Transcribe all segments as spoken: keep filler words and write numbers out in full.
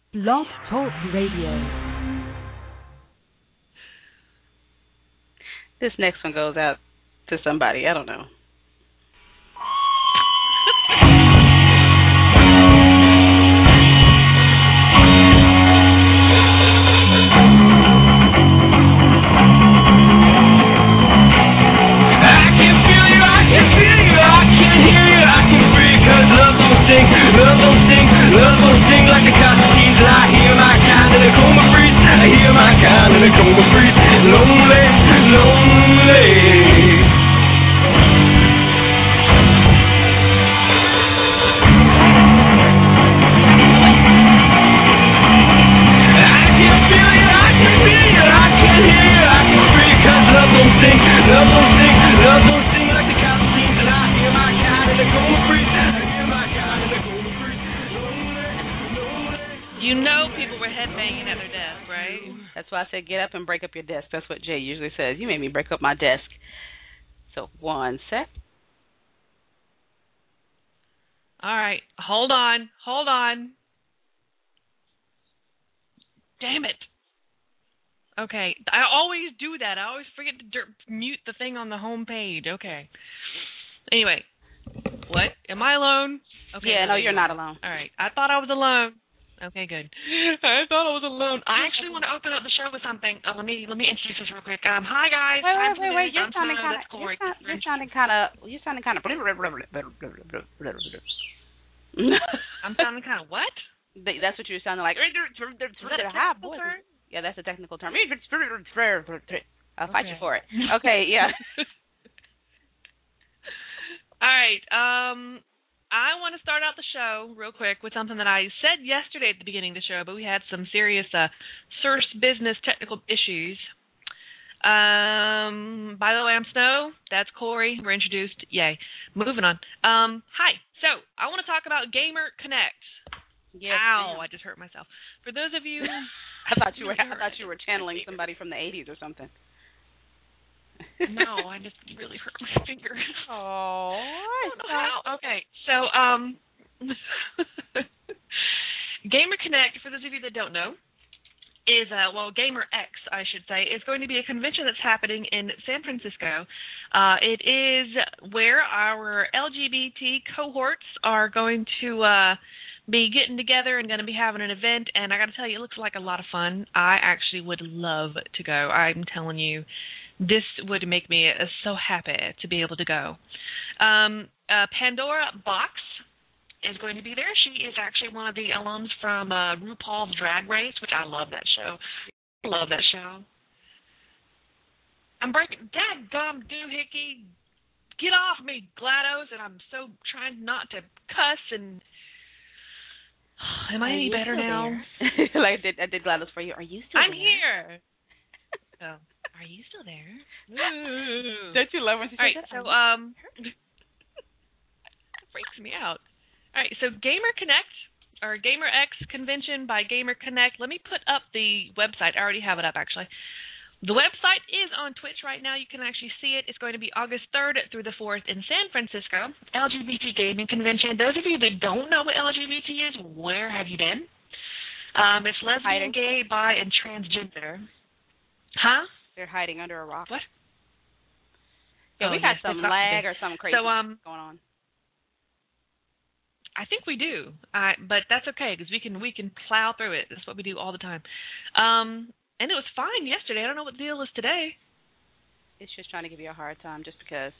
Blog Talk Radio. This next one goes out to somebody. I don't know. Love don't sting, love don't sting like the cockatoos. I hear my kind and a coma freeze. I hear my kind and a coma freeze. Lonely, lonely. I can feel you, I can feel you, I can hear you, I can feel you. 'Cause love don't sting, love don't sting, love don't sting like the cockatoos. And I hear my kind and a coma freeze. I hear my kind and a coma freeze. You know people were headbanging at their desk, right? That's why I said get up and break up your desk. That's what Jay usually says. You made me break up my desk. So one sec. All right, hold on, hold on. Damn it. Okay, I always do that. I always forget to der- mute the thing on the home page. Okay. Anyway, what? Am I alone? Okay. Yeah, no, you're not alone. All right, I thought I was alone. Okay, good. I thought I was alone. I actually want to open up the show with something. Oh, let me let me introduce this real quick. Um, hi guys. Wait, I'm wait, wait, wait. You're I'm sounding Snow. kind of. That's Corey. You're, you're sounding kind of. You're sounding kind of. I'm sounding kind of what? That's what you're sounding like. Is that a technical term? Yeah, that's a technical term. I'll fight Okay. you for it. Okay, yeah. All right. Um, I want to start out the show real quick with something that I said yesterday at the beginning of the show, but we had some serious uh, source business technical issues. Um, by the way, I'm Snow. That's Corey. We're introduced. Yay. Moving on. Um, hi. So I want to talk about Gamer Connect. Yes, Ow! ma'am. I just hurt myself. For those of you, I thought you were. I thought you were channeling somebody from the eighties or something. no, I just really hurt my finger. Oh. I don't know how. Okay, so um, Gamer Connect, for those of you that don't know, is uh, well, Gamer X, I should say, is going to be a convention that's happening in San Francisco. Uh, it is where our L G B T cohorts are going to uh, be getting together and going to be having an event. And I got to tell you, it looks like a lot of fun. I actually would love to go. I'm telling you. This would make me uh, so happy to be able to go. Um, uh, Pandora Box is going to be there. She is actually one of the alums from uh, RuPaul's Drag Race, which I love that show. I love that show. I'm breaking... Dadgum doohickey. Get off me, GLaDOS, and I'm so trying not to cuss and... Am I Are any you better still now? there? Like I did, I did GLaDOS for you. Are you still I'm there? here. Oh. Are you still there? Don't you love when she All right, says that? so um, freaks me out. All right, so Gamer Connect or Gamer X Convention by Gamer Connect. Let me put up the website. I already have it up actually. The website is on Twitch right now. You can actually see it. It's going to be August third through the fourth in San Francisco. L G B T Gaming Convention. Those of you that don't know what L G B T is, where have you been? Um, it's lesbian, Hiding. gay, bi, and transgender. Huh? They're hiding under a rock. What? Yeah, Oh, we got yes, some they lag probably or something crazy So, um, going on. I think we do, I, but that's okay because we can we can plow through it. That's what we do all the time. Um, and it was fine yesterday. I don't know what the deal is today. It's just trying to give you a hard time just because.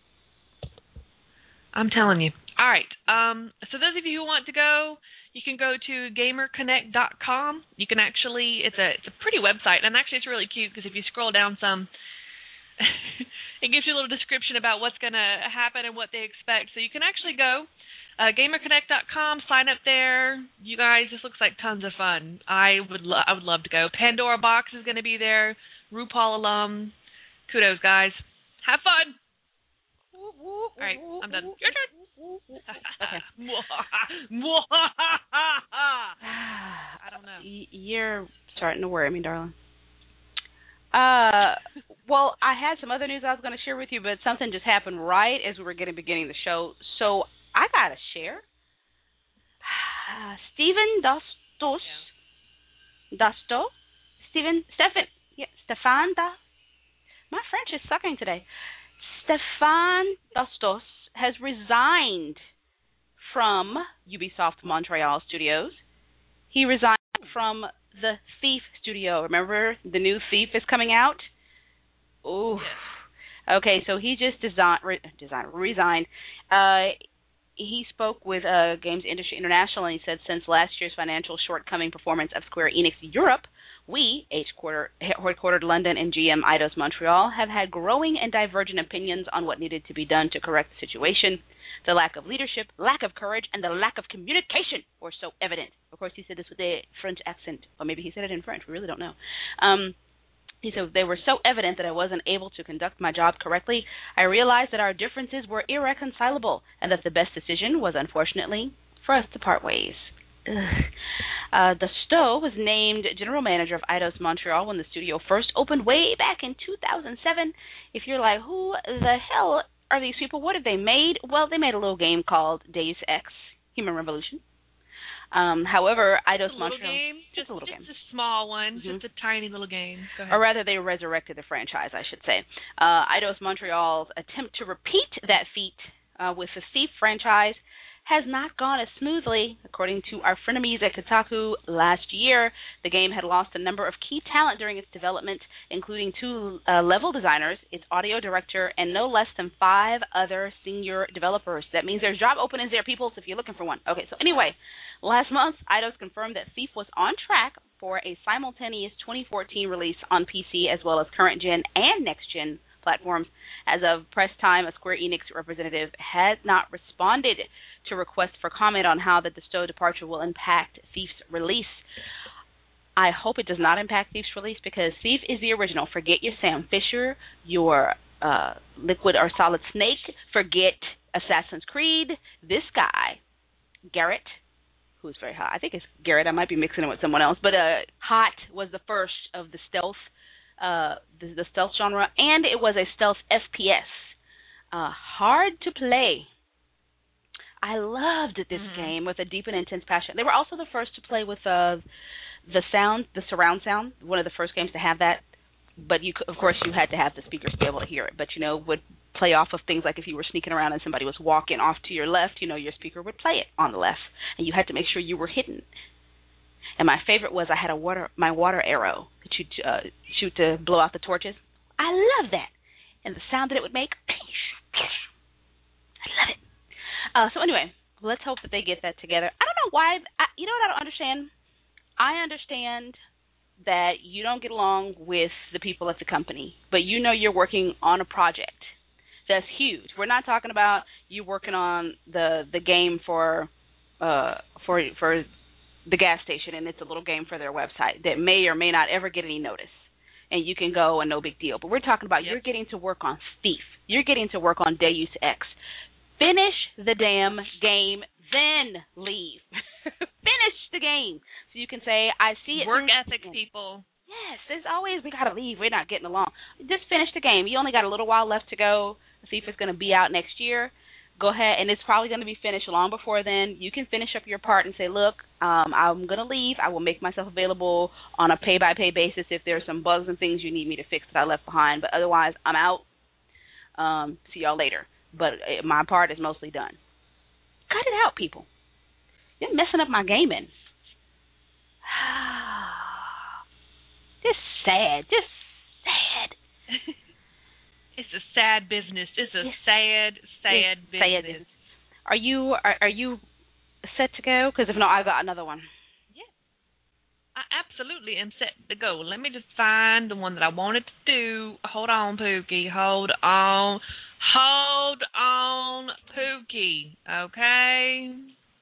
I'm telling you. All right. Um, so those of you who want to go, you can go to gamer connect dot com. You can actually, it's a it's a pretty website, and actually it's really cute because if you scroll down some, it gives you a little description about what's going to happen and what they expect. So you can actually go, uh, gamer connect dot com, sign up there. You guys, this looks like tons of fun. I would lo- I would love to go. Pandora Box is going to be there. RuPaul alum. Kudos, guys. Have fun. All right, I'm done. Your turn. Okay. I don't know. Y- You're starting to worry me, darling. Uh, well, I had some other news I was going to share with you, but something just happened right as we were getting beginning the show, so I got to share. Stephen Dostos Dasto, Stephen, Stefan, yeah, Stefan da, my French is sucking today. Stefan Dastos has resigned from Ubisoft Montreal Studios. He resigned from the Thief studio. Remember, the new Thief is coming out? Ooh. Okay, so he just design, re, design, resigned. Uh, he spoke with uh, Games Industry International, and he said since last year's financial shortcoming performance of Square Enix Europe, we, headquartered London and G M Eidos Montreal, have had growing and divergent opinions on what needed to be done to correct the situation. The lack of leadership, lack of courage, and the lack of communication were so evident. Of course, he said this with a French accent, or maybe he said it in French. We really don't know. Um, he said they were so evident that I wasn't able to conduct my job correctly. I realized that our differences were irreconcilable, and that the best decision was, unfortunately, for us to part ways. Uh, the Stowe was named general manager of Eidos Montreal when the studio first opened way back in two thousand seven. If you're like, who the hell are these people? What have they made? Well, they made a little game called Deus Ex: Human Revolution. Um, however, Eidos a Montreal, game? just, just a little just game, just a small one, mm-hmm. just a tiny little game. Go ahead. Or rather, they resurrected the franchise, I should say. Uh, Eidos Montreal's attempt to repeat that feat uh, with the Thief franchise has not gone as smoothly. According to our frenemies at Kotaku last year, the game had lost a number of key talent during its development, including two uh, level designers, its audio director, and no less than five other senior developers. That means there's job openings there, people, so if you're looking for one. Okay, so anyway, last month, Eidos confirmed that Thief was on track for a simultaneous twenty fourteen release on P C as well as current-gen and next-gen platforms. As of press time, a Square Enix representative had not responded to requests for comment on how the Destow departure will impact Thief's release. I hope it does not impact Thief's release because Thief is the original. Forget your Sam Fisher, your uh, Liquid or Solid Snake. Forget Assassin's Creed. This guy, Garrett, who's very hot. I think it's Garrett. I might be mixing it with someone else. But uh, Hot was the first of the stealth, uh, the, the stealth genre, and it was a stealth F P S. Uh, hard to play. I loved this mm-hmm. game with a deep and intense passion. They were also the first to play with uh, the sound, the surround sound, one of the first games to have that. But, you, of course, you had to have the speakers to be able to hear it. But, you know, would play off of things like if you were sneaking around and somebody was walking off to your left, you know, your speaker would play it on the left. And you had to make sure you were hidden. And my favorite was I had a water, my water arrow that you'd uh, shoot to blow out the torches. I love that. And the sound that it would make, I love it. Uh, so anyway, let's hope that they get that together. I don't know why. I, you know what I don't understand? I understand that you don't get along with the people at the company, but you know you're working on a project that's huge. We're not talking about you working on the the game for uh, for for the gas station, and it's a little game for their website that may or may not ever get any notice, and you can go and no big deal. But we're talking about yep. you're getting to work on Thief. You're getting to work on Deus Ex. Finish the damn game, then leave. Finish the game. So you can say, I see it. Work ethic, people. Yes, there's always, we got to leave. We're not getting along. Just finish the game. You only got a little while left to go. See if it's going to be out next year. Go ahead, and it's probably going to be finished long before then. You can finish up your part and say, look, um, I'm going to leave. I will make myself available on a pay-by-pay basis if there's some bugs and things you need me to fix that I left behind. But otherwise, I'm out. Um, see y'all later. But my part is mostly done. Cut it out, people. You're messing up my gaming. Just sad. Just sad. It's a sad business. It's a yes. sad, sad it's business. Sad business. Are you are, are you set to go? Because if not, I've got another one. Yeah. I absolutely am set to go. Let me just find the one that I wanted to do. Hold on, Pookie. Hold on. Hold on, Pookie, okay?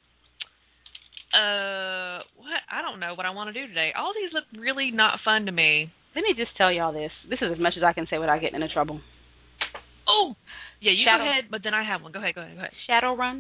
Uh, what? I don't know what I want to do today. All these look really not fun to me. Let me just tell y'all this. This is as much as I can say without getting into trouble. Oh, yeah, you Shadow, go ahead, but then I have one. Go ahead, go ahead, go ahead. Shadowrun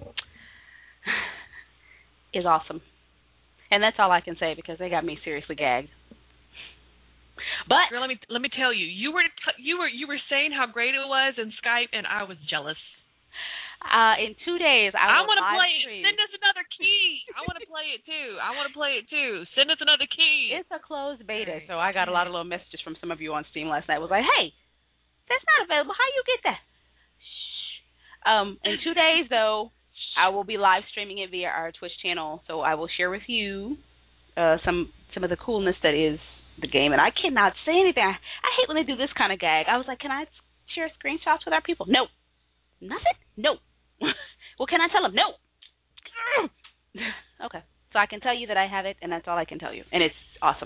is awesome. And that's all I can say because they got me seriously gagged. But Girl, let me let me tell you, you were you were you were saying how great it was in Skype, and I was jealous. Uh, in two days, I, I will want to live play stream. it. Send us another key. I want to play it too. I want to play it too. Send us another key. It's a closed beta, so I got a lot of little messages from some of you on Steam last night. It was like, hey, that's not available. How you get that? Shh. Um, in two days, though, I will be live streaming it via our Twitch channel, so I will share with you uh, some some of the coolness that is the game. And I cannot say anything. I, I hate when they do this kind of gag. I was like, can I share screenshots with our people? No. Nothing? No. Well, can I tell them? No. Okay. So I can tell you that I have it, and that's all I can tell you. And it's awesome.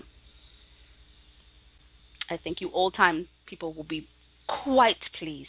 I think you old-time people will be quite pleased.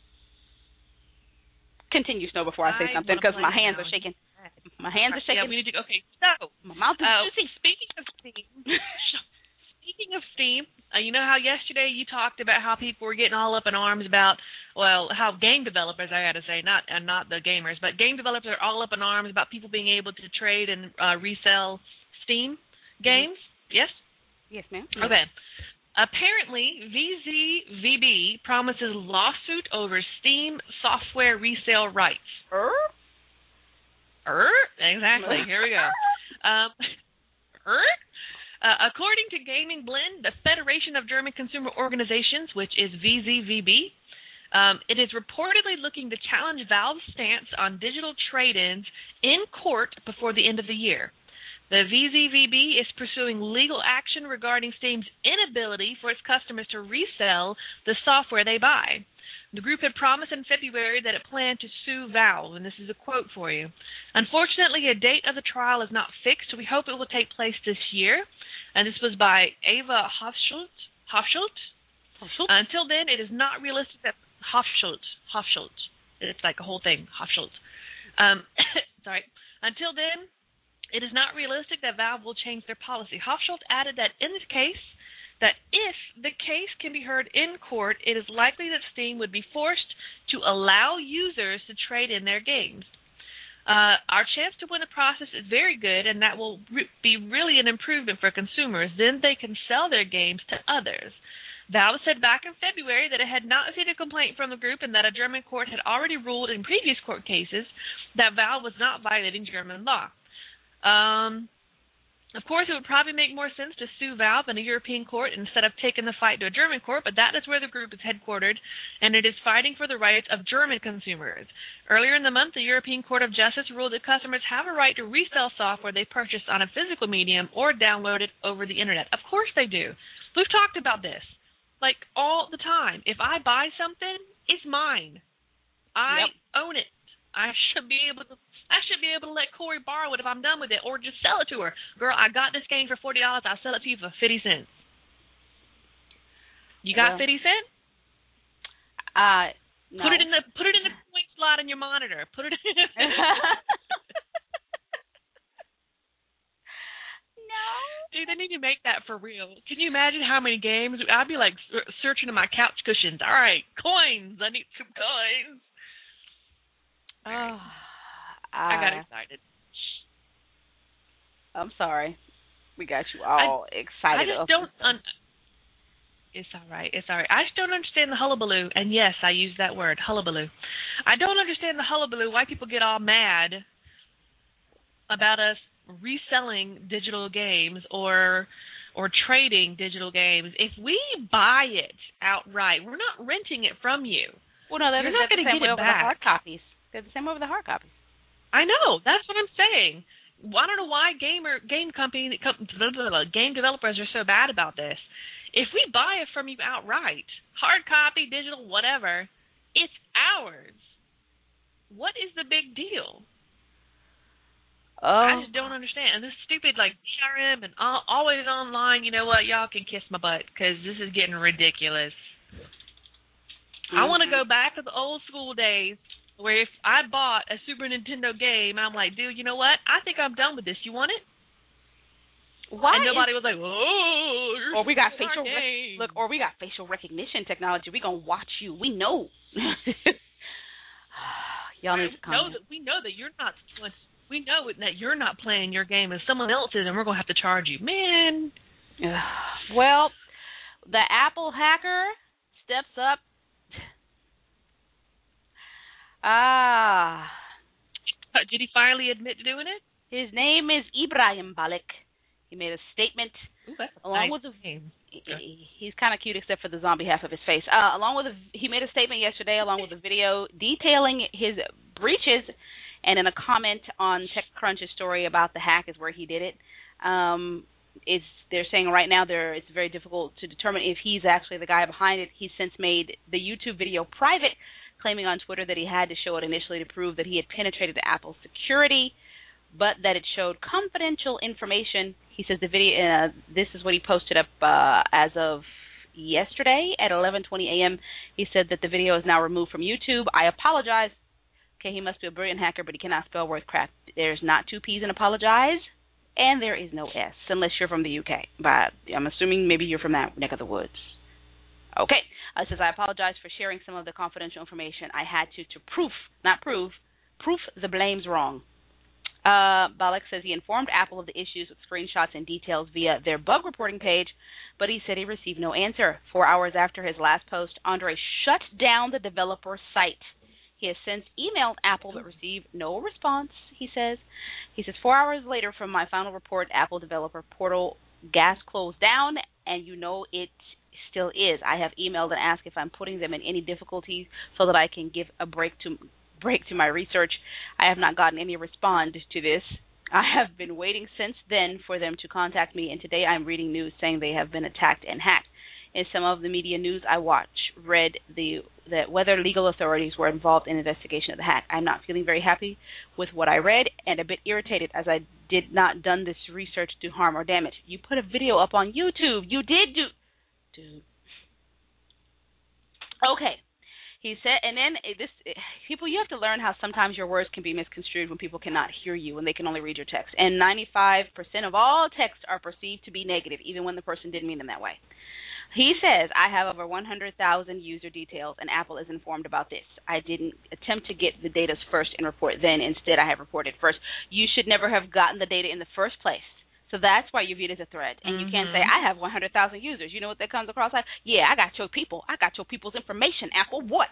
Continue, Snow, before I say I something, because my hands now. are shaking. My hands are shaking. Yeah, we need to. Okay, so my mouth is uh, juicy. Speaking of Steam, speaking of Steam, uh, you know how yesterday you talked about how people were getting all up in arms about, well, how game developers, I got to say, not and not the gamers, but game developers are all up in arms about people being able to trade and uh, resell Steam games. Mm-hmm. Yes. Yes, ma'am. Okay. Apparently, V Z V B promises lawsuit over Steam software resale rights. Er? Er? Exactly. Here we go. Um, er? Uh, according to Gaming Blend, the Federation of German Consumer Organizations, which is V Z V B, um, it is reportedly looking to challenge Valve's stance on digital trade-ins in court before the end of the year. The V Z V B is pursuing legal action regarding Steam's inability for its customers to resell the software they buy. The group had promised in February that it planned to sue Valve, and this is a quote for you. Unfortunately, a date of the trial is not fixed. We hope it will take place this year. And this was by Ava Hofschult. Hofschult? Hofschult? Until then, it is not realistic that Hofschult. Hofschult. It's like a whole thing. Hofschult. Um, sorry. Until then, it is not realistic that Valve will change their policy. Hofschult added that in this case, that if the case can be heard in court, it is likely that Steam would be forced to allow users to trade in their games. Uh, our chance to win the process is very good, and that will re- be really an improvement for consumers. Then they can sell their games to others. Valve said back in February that it had not received a complaint from the group and that a German court had already ruled in previous court cases that Valve was not violating German law. Um, of course, it would probably make more sense to sue Valve in a European court instead of taking the fight to a German court, but that is where the group is headquartered, and it is fighting for the rights of German consumers. Earlier in the month, the European Court of Justice ruled that customers have a right to resell software they purchased on a physical medium or downloaded over the Internet. Of course they do. We've talked about this, like, all the time. If I buy something, it's mine. I yep. own it. I should be able to I should be able to let Corey borrow it if I'm done with it, or just sell it to her. Girl, I got this game for forty dollars. I'll sell it to you for fifty cents. You got well, fifty cents? Uh, no. Put it in the put it in the point slot in your monitor. Put it. In No. Dude, they need to make that for real. Can you imagine how many games? I'd be like searching in my couch cushions. All right, coins. I need some coins. Oh. I got excited. I'm sorry. We got you all I, excited. I just don't. Un- it's all right. It's all right. I just don't understand the hullabaloo. And yes, I use that word, hullabaloo. I don't understand the hullabaloo. Why people get all mad about us reselling digital games or or trading digital games. If we buy it outright, we're not renting it from you. Well, no, they're You're not going to get it over back. The hard copies. They're the same over the hard copies. I know. That's what I'm saying. I don't know why gamer game company game developers are so bad about this. If we buy it from you outright, hard copy, digital, whatever, it's ours. What is the big deal? Oh. I just don't understand. And this stupid like C R M and all, always online. You know what? Y'all can kiss my butt because this is getting ridiculous. Mm-hmm. I want to go back to the old school days, where if I bought a Super Nintendo game, I'm like, dude, you know what? I think I'm done with this. You want it? Why? And nobody was like, oh, or we got facial rec- look, or we got facial recognition technology. We gonna watch you. We know. Y'all need to come. Know that, we know that you're not. We know that you're not playing your game as someone else is, and we're gonna have to charge you, man. Well, the Apple hacker steps up. Ah. Uh, Did he finally admit to doing it? His name is Ibrahim Balik. He made a statement Ooh, that's a along nice with the. name. He, he's kind of cute except for the zombie half of his face. Uh, along with a, he made a statement yesterday along with a video detailing his breaches, and in a comment on TechCrunch's story about the hack is where he did it. Um, it's they're saying right now there it's very difficult to determine if he's actually the guy behind it. He's since made the YouTube video private, claiming on Twitter that he had to show it initially to prove that he had penetrated Apple's security, but that it showed confidential information. He says the video, uh, this is what he posted up uh, as of yesterday at eleven twenty a.m. He said that the video is now removed from YouTube. I apologize. Okay, he must be a brilliant hacker, but he cannot spell worth crap. There's not two P's in apologize, and there is no S, unless you're from the U K. But I'm assuming maybe you're from that neck of the woods. Okay. Uh, says, I apologize for sharing some of the confidential information I had to to proof, not prove, proof the blame's wrong. Uh, Balik says he informed Apple of the issues with screenshots and details via their bug reporting page, but he said he received no answer. Four hours after his last post, Andre shut down the developer site. He has since emailed Apple but received no response, he says. He says, four hours later from my final report, Apple developer portal gas closed down, and you know it still is. I have emailed and asked if I'm putting them in any difficulties so that I can give a break to break to my research. I have not gotten any response to this. I have been waiting since then for them to contact me, and today I'm reading news saying they have been attacked and hacked. In some of the media news I watch, read the that whether legal authorities were involved in investigation of the hack. I'm not feeling very happy with what I read and a bit irritated as I did not done this research to harm or damage. You put a video up on YouTube. You did do... Dude. Okay. He said, and then this people, you have to learn how sometimes your words can be misconstrued when people cannot hear you and they can only read your text. And ninety-five percent of all texts are perceived to be negative, even when the person didn't mean them that way. He says, I have over one hundred thousand user details, and Apple is informed about this. I didn't attempt to get the data first and report then. Instead, I have reported first. You should never have gotten the data in the first place. So that's why you view it as a threat. And mm-hmm. you can't say, I have one hundred thousand users. You know what that comes across like? Yeah, I got your people. I got your people's information, Apple. What?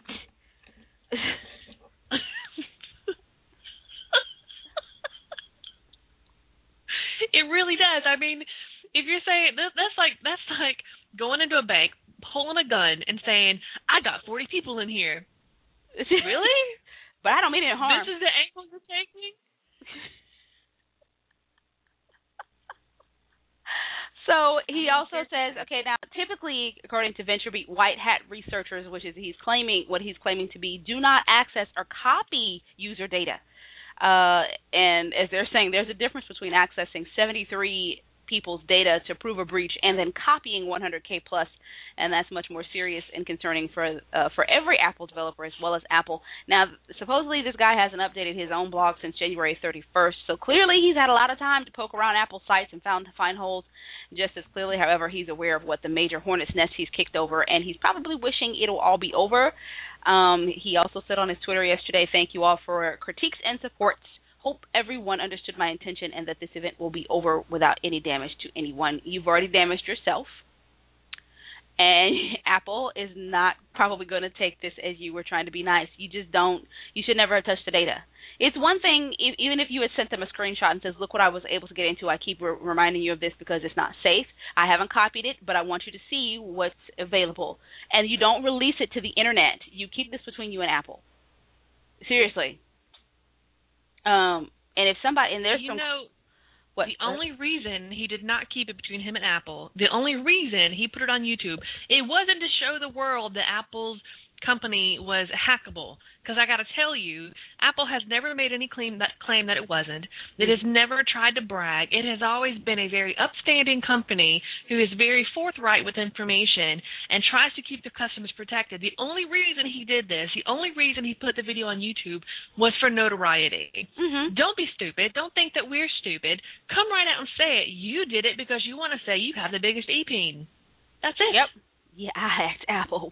It really does. I mean, if you're saying, that's like that's like going into a bank, pulling a gun, and saying, I got forty people in here. Really? But I don't mean it harm. This is the angle you're taking? So he also says, okay, now typically, according to VentureBeat, white hat researchers, which is he's claiming what he's claiming to be, do not access or copy user data. Uh, and as they're saying, there's a difference between accessing seventy-three people's data to prove a breach and then copying one hundred K plus, and that's much more serious and concerning for uh, for every Apple developer as well as Apple. Now, supposedly this guy hasn't updated his own blog since January thirty-first, so clearly he's had a lot of time to poke around Apple sites and found find holes. Just as clearly, however, he's aware of what the major hornet's nest he's kicked over, and he's probably wishing it'll all be over. Um, he also said on his Twitter yesterday, thank you all for critiques and supports. Hope everyone understood my intention and that this event will be over without any damage to anyone. You've already damaged yourself, and Apple is not probably going to take this as you were trying to be nice. You just don't. You should never have touched the data. It's one thing, if, even if you had sent them a screenshot and says, look what I was able to get into. I keep re- reminding you of this because it's not safe. I haven't copied it, but I want you to see what's available. And you don't release it to the internet. You keep this between you and Apple. Seriously. Um, and if somebody, and there's you some, know, what, the only reason he did not keep it between him and Apple, the only reason he put it on YouTube, it wasn't to show the world that Apple's company was hackable. Because I got to tell you, Apple has never made any claim that claim that it wasn't. It has never tried to brag. It has always been a very upstanding company who is very forthright with information and tries to keep their customers protected. The only reason he did this, the only reason he put the video on YouTube was for notoriety. Mm-hmm. Don't be stupid. Don't think that we're stupid. Come right out and say it. You did it because you want to say you have the biggest e-peen. That's it. Yep. Yeah, I hacked Apple.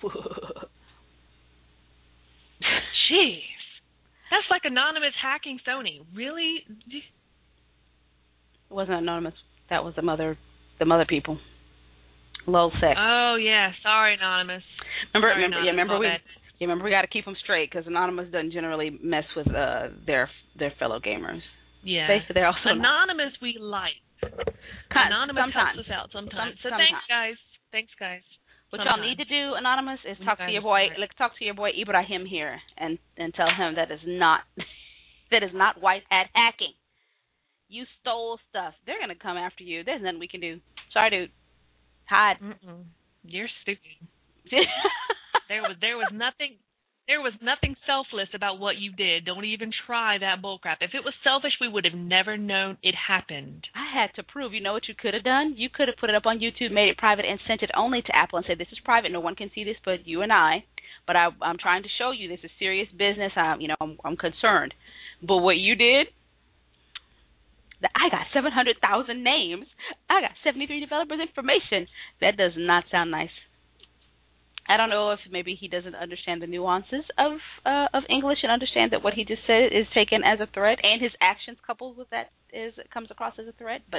Jeez. That's like anonymous hacking Sony. Really? It wasn't anonymous. That was the mother the mother people. Lol sec. Oh yeah, sorry anonymous. Remember sorry, remember anonymous. yeah, remember All we bad. Yeah, remember we got to keep them straight because Anonymous doesn't generally mess with uh, their their fellow gamers. Yeah. They, they're also Anonymous not. We like. Kind, Anonymous sometimes. helps us out sometimes. Some, so sometimes. thanks, guys. Thanks, guys. What sometimes. y'all need to do, Anonymous, is When talk you to your guys boy. are- Like, talk to your boy Ibrahim here, and and tell him that is not that is not white hat hacking. You stole stuff. They're gonna come after you. There's nothing we can do. Sorry, dude. Hide. Mm-mm. You're stupid. There was there was nothing there was nothing selfless about what you did. Don't even try that bullcrap. If it was selfish, we would have never known it happened. I had to prove. You know what you could have done? You could have put it up on YouTube, made it private, and sent it only to Apple and said, "This is private. No one can see this but you and I. But I, I'm trying to show you this is serious business. I'm, you know, I'm, I'm concerned." But what you did? That I got seven hundred thousand names. I got seventy-three developers' information. That does not sound nice. I don't know if maybe he doesn't understand the nuances of uh, of English and understand that what he just said is taken as a threat, and his actions coupled with that is comes across as a threat. But,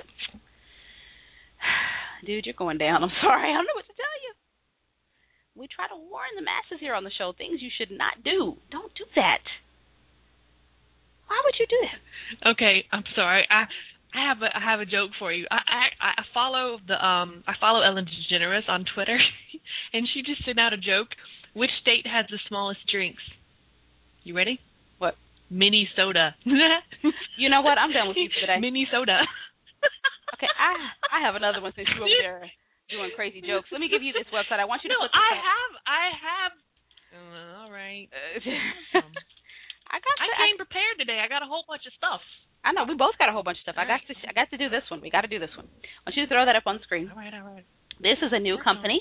dude, you're going down. I'm sorry. I don't know what to tell you. We try to warn the masses here on the show things you should not do. Don't do that. Why would you do that? Okay, I'm sorry. I I have a I have a joke for you. I I, I follow the um I follow Ellen DeGeneres on Twitter, and she just sent out a joke. Which state has the smallest drinks? You ready? What? Minnesota. You know what? I'm done with you for today. Minnesota. Okay, I I have another one since you're over there doing crazy jokes. Let me give you this website. I want you to no, put this I up. have I have. Uh, all right. Uh, I got. I to, came prepared today. I got a whole bunch of stuff. I know we both got a whole bunch of stuff. I got to. I got to do this one. We got to do this one. I want you to throw that up on the screen. All right, all right. This is a new company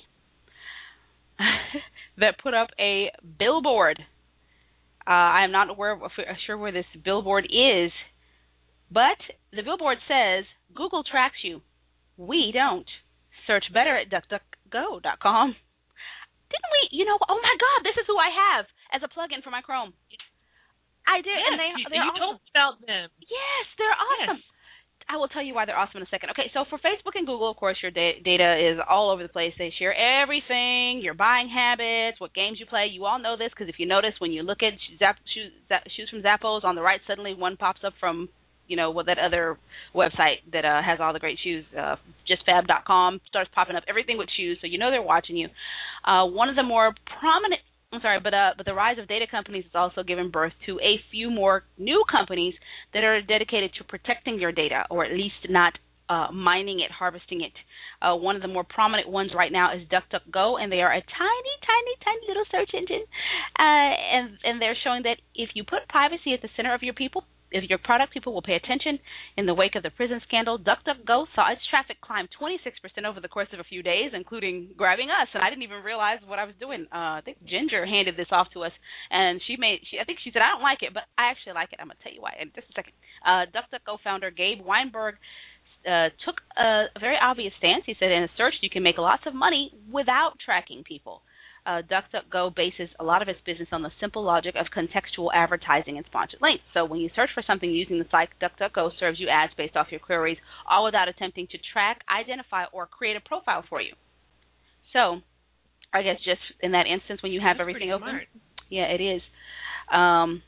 that put up a billboard. Uh, I am not aware of, sure where this billboard is, but the billboard says Google tracks you. We don't. Search better at duck duck go dot com. Didn't we? You know? Oh my God! This is who I have as a plugin for my Chrome. I did, Yes, and they you, they're you awesome. told us about them. Yes, they're awesome. Yes. I will tell you why they're awesome in a second. Okay, so for Facebook and Google, of course, your da- data is all over the place. They share everything, your buying habits, what games you play. You all know this because if you notice when you look at Zap- shoes, Zap- shoes from Zappos on the right, suddenly one pops up from, you know, what that other website that uh, has all the great shoes, uh, just fab dot com, starts popping up, everything with shoes, so you know they're watching you. Uh, one of the more prominent I'm sorry, but uh, but the rise of data companies has also given birth to a few more new companies that are dedicated to protecting your data, or at least not uh, mining it, harvesting it. Uh, one of the more prominent ones right now is DuckDuckGo, and they are a tiny, tiny, tiny little search engine, uh, and and they're showing that if you put privacy at the center of your people, if your product, people will pay attention. In the wake of the prison scandal, DuckDuckGo saw its traffic climb twenty-six percent over the course of a few days, including grabbing us. And I didn't even realize what I was doing. Uh, I think Ginger handed this off to us, and she made. She, I think she said, "I don't like it, but I actually like it." I'm gonna tell you why in just a second. Uh, DuckDuckGo founder Gabe Weinberg uh, took a, a very obvious stance. He said, "In a search, you can make lots of money without tracking people." Uh, DuckDuckGo bases a lot of its business on the simple logic of contextual advertising and sponsored links. So when you search for something using the site, DuckDuckGo serves you ads based off your queries, all without attempting to track, identify, or create a profile for you. So I guess just in that instance when you have That's everything pretty open. smart. Yeah, it is. Um,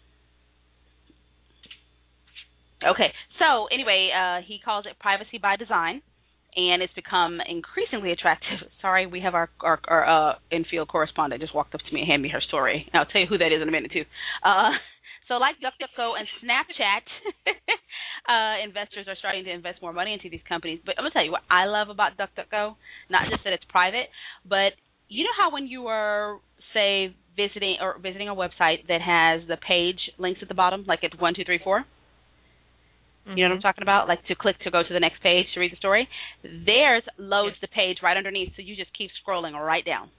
okay, so anyway, uh, he calls it privacy by design. And it's become increasingly attractive. Sorry, we have our, our, our uh, in-field correspondent just walked up to me and handed me her story. And I'll tell you who that is in a minute, too. Uh, so like DuckDuckGo and Snapchat, uh, investors are starting to invest more money into these companies. But I'm going to tell you what I love about DuckDuckGo, not just that it's private, but you know how when you are, say, visiting or visiting a website that has the page links at the bottom, like at one, two, three, four? You know what I'm talking about? Like to click to go to the next page to read the story. Theirs loads Yes. the page right underneath, so you just keep scrolling right down.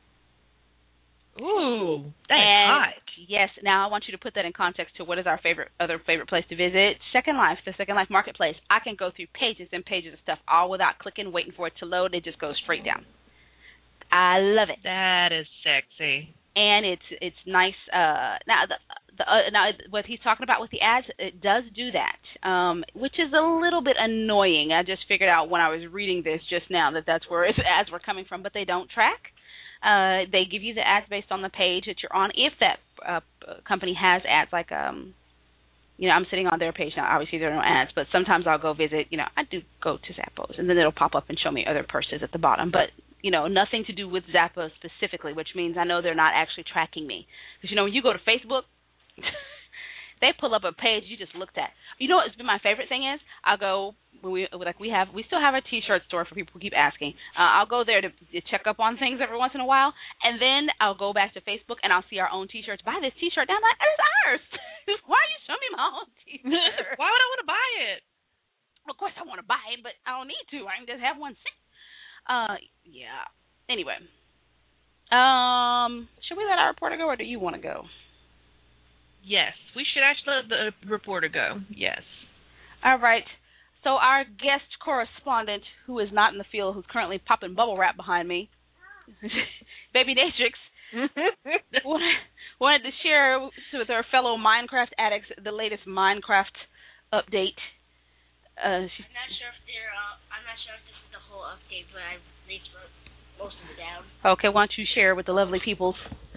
Ooh, that and is hot. Yes. Now I want you to put that in context to what is our favorite other favorite place to visit. Second Life, the Second Life Marketplace. I can go through pages and pages of stuff all without clicking, waiting for it to load. It just goes straight down. I love it. That is sexy. And it's it's nice. Uh, now the, the uh, now what he's talking about with the ads, it does do that, um, which is a little bit annoying. I just figured out when I was reading this just now that that's where its ads were coming from, but they don't track. Uh, they give you the ads based on the page that you're on. If that uh, company has ads, like um, you know, I'm sitting on their page now. Obviously, there are no ads, but sometimes I'll go visit. You know, I do go to Zappos, and then it'll pop up and show me other purses at the bottom. But you know, nothing to do with Zappos specifically, which means I know they're not actually tracking me. Because you know, when you go to Facebook, they pull up a page you just looked at. You know what's been my favorite thing is? I'll go when we like we have we still have a T-shirt store for people who keep asking. Uh, I'll go there to, to check up on things every once in a while, and then I'll go back to Facebook and I'll see our own T-shirts. Buy this T-shirt. And I'm like, it's ours. Why are you showing me my own T-shirt? Why would I want to buy it? Of course I want to buy it, but I don't need to. I can just have one. Uh, yeah. Anyway, um, should we let our reporter go, or do you want to go? Yes, we should actually let the reporter go. Yes. All right. So our guest correspondent, who is not in the field, who's currently popping bubble wrap behind me, Baby Natrix, wanted to share with our fellow Minecraft addicts the latest Minecraft update. Uh, she, I'm not sure if they're. Uh, I'm not sure if this is the whole update, but I at least wrote most of it down. Okay, why don't you share with the lovely peoples?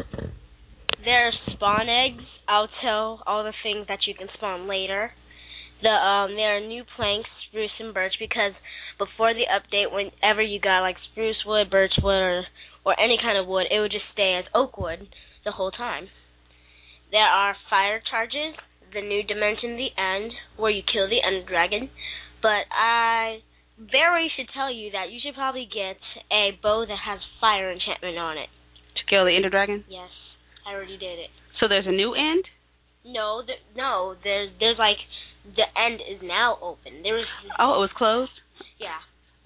There's spawn eggs. I'll tell all the things that you can spawn later. The um, there are new planks, spruce and birch, because before the update, whenever you got like spruce wood, birch wood, or or any kind of wood, it would just stay as oak wood the whole time. There are fire charges, the new dimension, the end, where you kill the Ender Dragon. But I very should tell you that you should probably get a bow that has fire enchantment on it. To kill the Ender Dragon? Yes, I already did it. So there's a new end? No, th- no. There's there's like the end is now open. There was. Oh, it was closed? Yeah.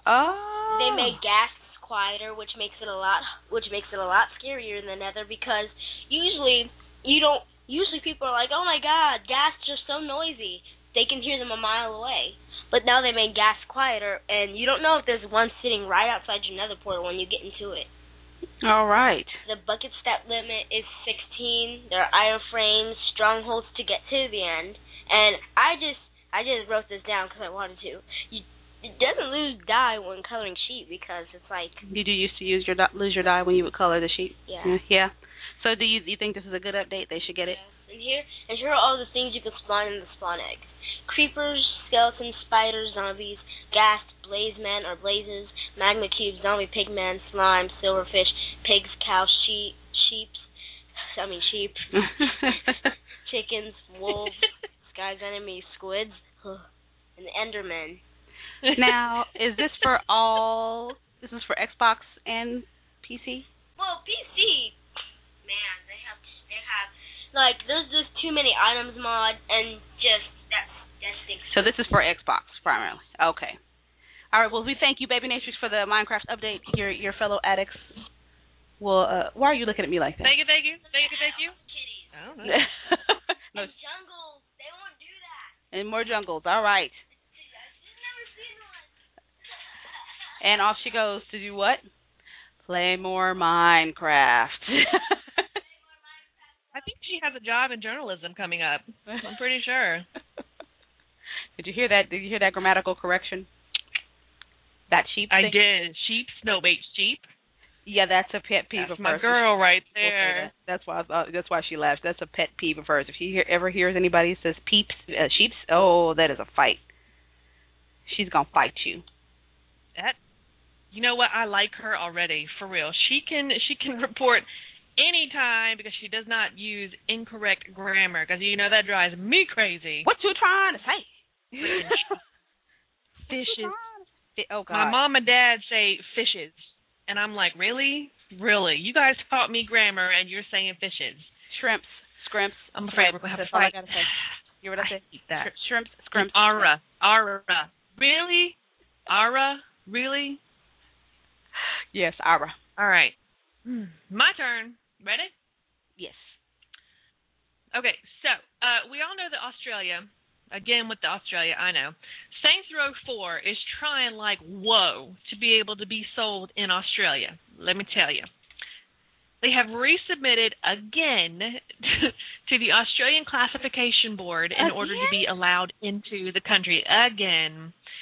Oh. They made ghasts quieter, which makes it a lot which makes it a lot scarier than Nether, because usually you don't. Usually people are like, oh my God, ghasts are so noisy. They can hear them a mile away. But now they made gas quieter, and you don't know if there's one sitting right outside your nether portal when you get into it. All right. The bucket step limit is sixteen. There are iron frames, strongholds to get to the end. And I just I just wrote this down because I wanted to. You, it doesn't lose dye when coloring sheep, because it's like... Did you used to use your lose your dye when you would color the sheep? Yeah. Yeah. So do you, do you think this is a good update? They should get it? Yeah. And here, and here are all the things you can spawn in the spawn eggs. Creepers, skeletons, spiders, zombies, ghast, blaze men or blazes, magma cubes, zombie pigmen, slime, silverfish, pigs, cows, sheep, sheep, I mean sheep, chickens, wolves, sky's enemies, squids, and the endermen. Now, is this for all, this is for Xbox and P C? Well, P C, man, they have, they have, like, there's just too many items mod, and just, that's, that's things. So this is for Xbox, primarily. Okay. All right, well, we thank you, Baby Natrix, for the Minecraft update. Your your fellow addicts will, uh, why are you looking at me like that? Thank you, thank you, thank you, thank you. Kitties. I don't know. No. And jungles, they won't do that. And more jungles, all right. I've never seen one. And off she goes to do what? Play more Minecraft. I think she has a job in journalism coming up. I'm pretty sure. Did you hear that? Did you hear that grammatical correction? That sheep I thing? did. Sheep, no wait, sheep. Yeah, that's a pet peeve That's of my hers. girl right We'll say there. that. That's why. I thought, that's why she laughs. That's a pet peeve of hers. If she hear, ever hears anybody who says peeps, uh, sheeps, oh, that is a fight. She's gonna fight you. That, you know what? I like her already, for real. She can she can report anytime because she does not use incorrect grammar. Because you know that drives me crazy. What you trying to say? Fishes. Oh God. My mom and dad say fishes, and I'm like, really, really? You guys taught me grammar, and you're saying fishes. Shrimps, scrimps. I'm afraid we're gonna have That's to all I fight. gotta say. You hear what I say? hate that. Sh- shrimps, scrimps. Ara, ara, really, ara, really. Yes, Ara. All right, my turn. Ready? Yes. Okay, so uh, we all know that Australia, again with the Australia, I know, Saints Row four is trying like whoa to be able to be sold in Australia. Let me tell you. They have resubmitted again to the Australian Classification Board in Again? order to be allowed into the country again.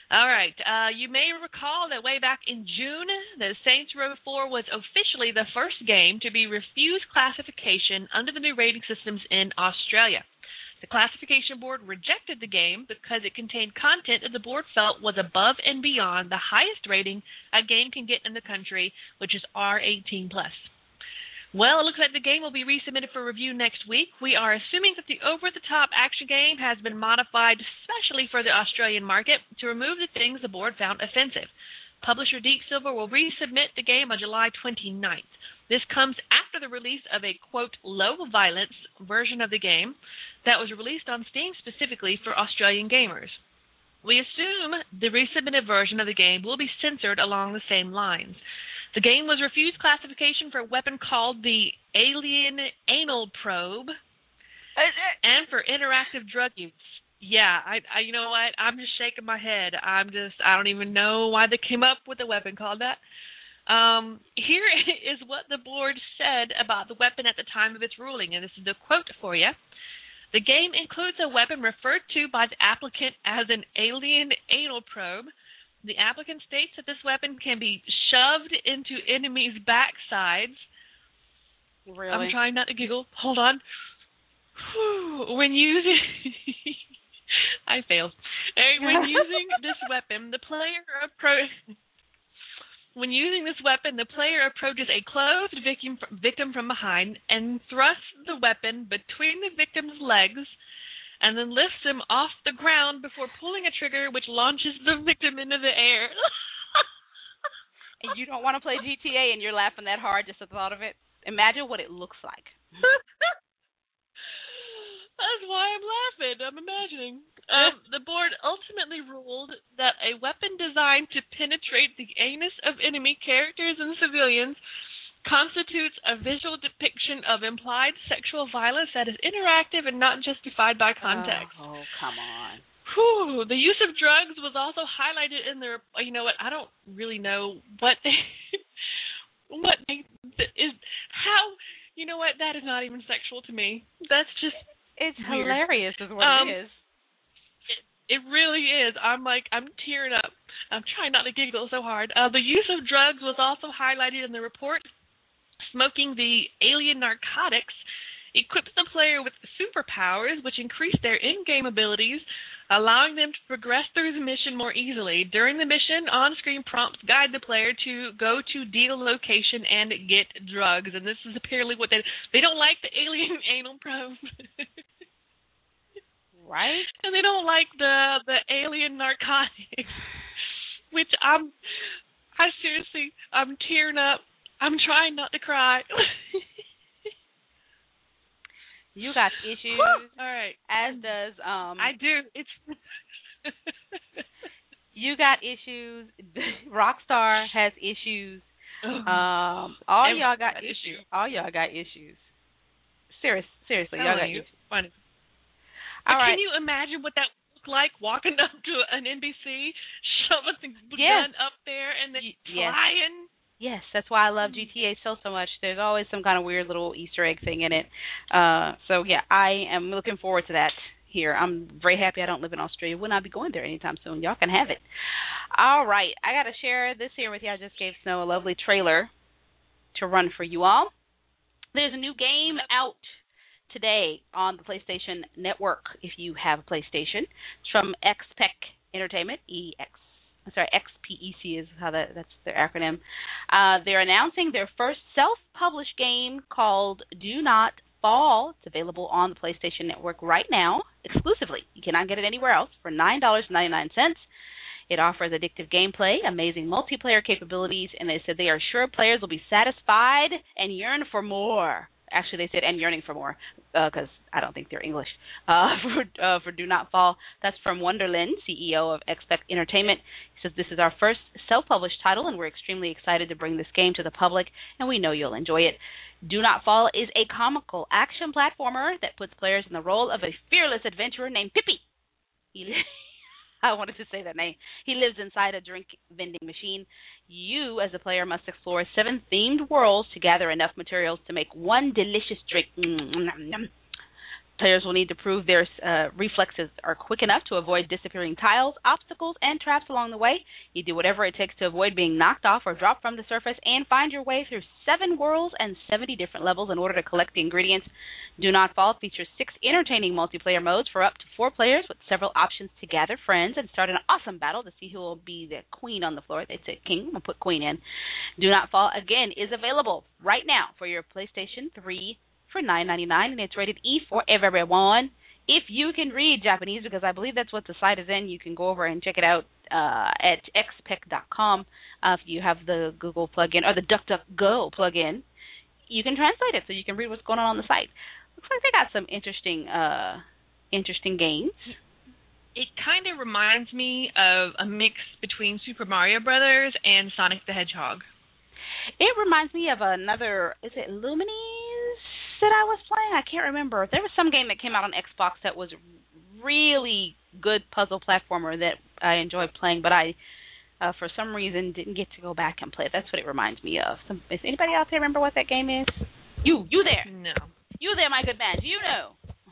All right. Uh, you may recall that way back in June, that Saints Row four was officially the first game to be refused classification under the new rating systems in Australia. The classification board rejected the game because it contained content that the board felt was above and beyond the highest rating a game can get in the country, which is R eighteen plus. Well, it looks like the game will be resubmitted for review next week. We are assuming that the over-the-top action game has been modified especially for the Australian market to remove the things the board found offensive. Publisher Deep Silver will resubmit the game on July twenty-ninth. This comes after the release of a, quote, low-violence version of the game that was released on Steam specifically for Australian gamers. We assume the resubmitted version of the game will be censored along the same lines. The game was refused classification for a weapon called the Alien Anal Probe and for interactive drug use. Yeah, I, I, you know what? I'm just shaking my head. I'm just, I don't even know why they came up with a weapon called that. Um, here is what the board said about the weapon at the time of its ruling, and this is the quote for you. The game includes a weapon referred to by the applicant as an alien anal probe. The applicant states that this weapon can be shoved into enemies' backsides. Really? I'm trying not to giggle. Hold on. When using... I failed. When using this weapon, the player appro- When using this weapon, the player approaches a clothed victim victim from behind and thrusts the weapon between the victim's legs and then lifts him off the ground before pulling a trigger which launches the victim into the air. And you don't want to play G T A and you're laughing that hard just at the thought of it? Imagine what it looks like. That's why I'm laughing. I'm imagining. Um, the board ultimately ruled that a weapon designed to penetrate the anus of enemy characters and civilians constitutes a visual depiction of implied sexual violence that is interactive and not justified by context. Oh, oh come on. Whew. The use of drugs was also highlighted in the. You know what? I don't really know what they, what they, is how. You know what? That is not even sexual to me. That's just. It's weird. hilarious, is what um, it is. It, it really is. I'm like I'm tearing up. I'm trying not to giggle so hard. Uh, the use of drugs was also highlighted in the report. Smoking the alien narcotics equips the player with superpowers, which increase their in-game abilities, allowing them to progress through the mission more easily. During the mission, on-screen prompts guide the player to go to deal location and get drugs. And this is apparently what they they don't like the alien anal probe, right? And they don't like the the alien narcotics, which I'm I seriously I'm tearing up. I'm trying not to cry. You got issues. All right. As does um I do. It's you got issues. Rockstar has issues. Oh. Um all Every- y'all got got issues. issues. All y'all got issues. Serious seriously, y'all got you. issues. Funny. All right. Can you imagine what that would look like walking up to an N B C, shoving the Yes. gun up there and then Y- yes. flying? Yes, that's why I love G T A so so much. There's always some kind of weird little Easter egg thing in it. Uh, so yeah, I am looking forward to that here. I'm very happy I don't live in Australia. Will not be going there anytime soon. Y'all can have it. All right, I got to share this here with you. I just gave Snow a lovely trailer to run for you all. There's a new game out today on the PlayStation Network if you have a PlayStation. It's from X P E C Entertainment, E X. I'm sorry, X P E C is how that, that's their acronym. Uh, they're announcing their first self-published game called Do Not Fall. It's available on the PlayStation Network right now, exclusively. You cannot get it anywhere else for nine dollars and ninety-nine cents. It offers addictive gameplay, amazing multiplayer capabilities, and they said they are sure players will be satisfied and yearn for more. Actually, they said and yearning for more, because uh, I don't think they're English. Uh, for uh, for Do Not Fall. That's from Wonderland, C E O of X P E C Entertainment. He says, this is our first self-published title, and we're extremely excited to bring this game to the public, and we know you'll enjoy it. Do Not Fall is a comical action platformer that puts players in the role of a fearless adventurer named Pippi. He I wanted to say that name. He lives inside a drink vending machine. You, as a player, must explore seven themed worlds to gather enough materials to make one delicious drink. Players will need to prove their uh, reflexes are quick enough to avoid disappearing tiles, obstacles, and traps along the way. You do whatever it takes to avoid being knocked off or dropped from the surface and find your way through seven worlds and seventy different levels in order to collect the ingredients. Do Not Fall features six entertaining multiplayer modes for up to four players with several options to gather friends and start an awesome battle to see who will be the queen on the floor. They said king. I'm going to put queen in. Do Not Fall, again, is available right now for your PlayStation three for nine ninety-nine, and it's rated E for everyone. If you can read Japanese, because I believe that's what the site is in, you can go over and check it out uh, at x p e c dot com. Uh, if you have the Google plugin or the DuckDuckGo plugin, you can translate it so you can read what's going on on the site. Looks like they got some interesting, uh, interesting games. It kind of reminds me of a mix between Super Mario Brothers and Sonic the Hedgehog. It reminds me of another, is it Lumines that I was playing? I can't remember. There was some game that came out on Xbox that was really good puzzle platformer that I enjoyed playing, but I, uh, for some reason, didn't get to go back and play it. That's what it reminds me of. Some, is anybody out there remember what that game is? You, you there? No. You there, my good man. Do you know?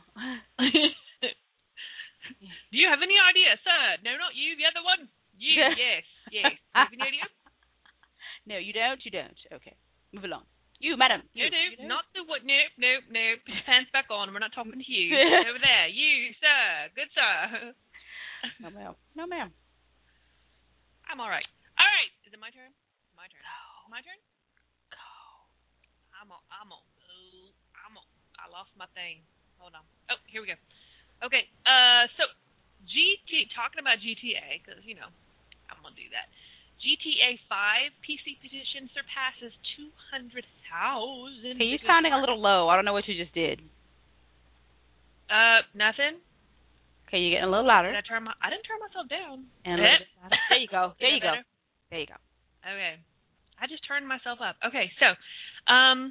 Do you have any idea, sir? No, not you, the other one. You, yes, yes. Do you have any idea? No, you don't, you don't. Okay, move along. You, madam. You, no, no, you not the what? Nope, nope, nope. Put your pants back on. We're not talking to you. Over there. You, sir. Good sir. No, ma'am. No, ma'am. I'm all right. All right. Is it my turn? My turn. Go. My turn? Go. I'm on. I'm on. Oh, I'm on. I lost my thing. Hold on. Oh, here we go. Okay. Uh, so G T. Talking about G T A, because you know I'm gonna do that. G T A five P C petition surpasses two hundred thousand. Hey, you're sounding a little low. I don't know what you just did. Uh, nothing. Okay, you're getting a little louder. Did I turn my? I didn't turn myself down. And a little bit louder. There you go. There you go. Better? There you go. Okay. I just turned myself up. Okay, so, um,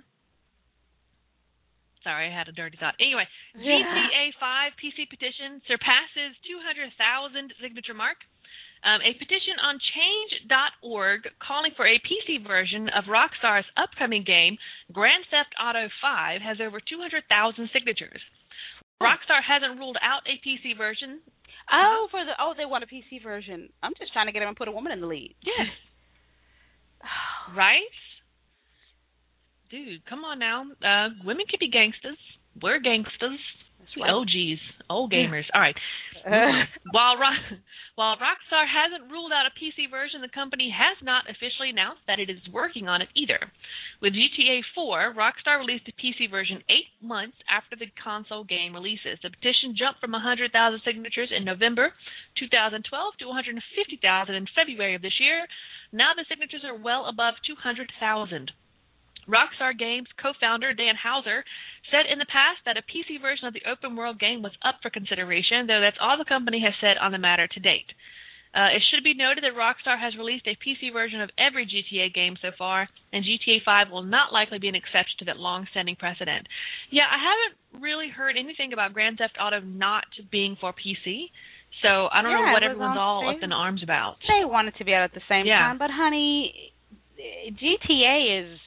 sorry, I had a dirty thought. Anyway, G T A five P C petition surpasses two hundred thousand signature mark. Um, a petition on change dot org calling for a P C version of Rockstar's upcoming game, Grand Theft Auto five, has over two hundred thousand signatures. Rockstar hasn't ruled out a P C version. Oh, for the oh, they want a P C version. I'm just trying to get them and put a woman in the lead. Yes. Right? Dude, come on now. Uh, women can be gangsters. We're gangsters. Right. O Gs, old gamers. All right. while Ro- while Rockstar hasn't ruled out a P C version, the company has not officially announced that it is working on it either. With G T A four, Rockstar released a P C version eight months after the console game releases. The petition jumped from one hundred thousand signatures in November two thousand twelve to one hundred fifty thousand in February of this year. Now the signatures are well above two hundred thousand. Rockstar Games co-founder Dan Houser said in the past that a P C version of the open world game was up for consideration, though that's all the company has said on the matter to date. Uh, it should be noted that Rockstar has released a P C version of every G T A game so far, and G T A five will not likely be an exception to that long-standing precedent. Yeah, I haven't really heard anything about Grand Theft Auto not being for P C, so I don't yeah, know what everyone's all up in arms about. They want it to be out at the same yeah. time, but honey, G T A is...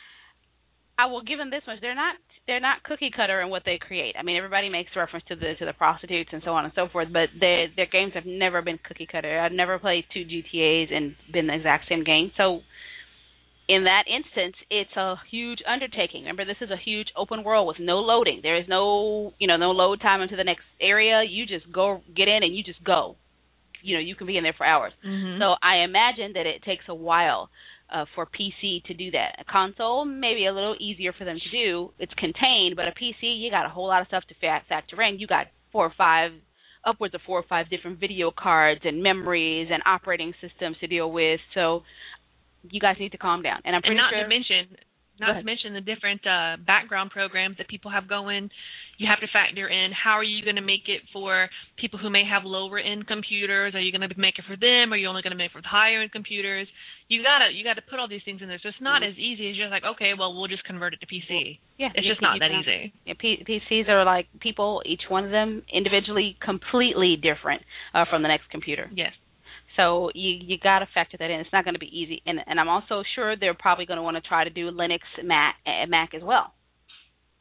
I will give them this much. They're not they're not cookie cutter in what they create. I mean, everybody makes reference to the to the prostitutes and so on and so forth, but their their games have never been cookie cutter. I've never played two G T As and been the exact same game. So in that instance, it's a huge undertaking. Remember, this is a huge open world with no loading. There is no you know no load time into the next area. You just go get in and you just go. You know, you can be in there for hours. Mm-hmm. So I imagine that it takes a while Uh, for P C to do that. A console, maybe a little easier for them to do. It's contained, but a P C, you got a whole lot of stuff to factor in. You got four or five, upwards of four or five different video cards and memories and operating systems to deal with. So you guys need to calm down. And I'm pretty and not sure. to mention, not to mention the different uh, background programs that people have going. You have to factor in how are you going to make it for people who may have lower end computers? Are you going to make it for them? Or are you only going to make it for higher end computers? You gotta you gotta put all these things in there. So it's not mm-hmm. as easy as just like, okay, well we'll just convert it to P C. Yeah, it's just not that easy. Yeah, P- PCs are like people, each one of them individually completely different uh, from the next computer. Yes. So you you got to factor that in. It's not going to be easy, and and I'm also sure they're probably going to want to try to do Linux, Mac, Mac as well.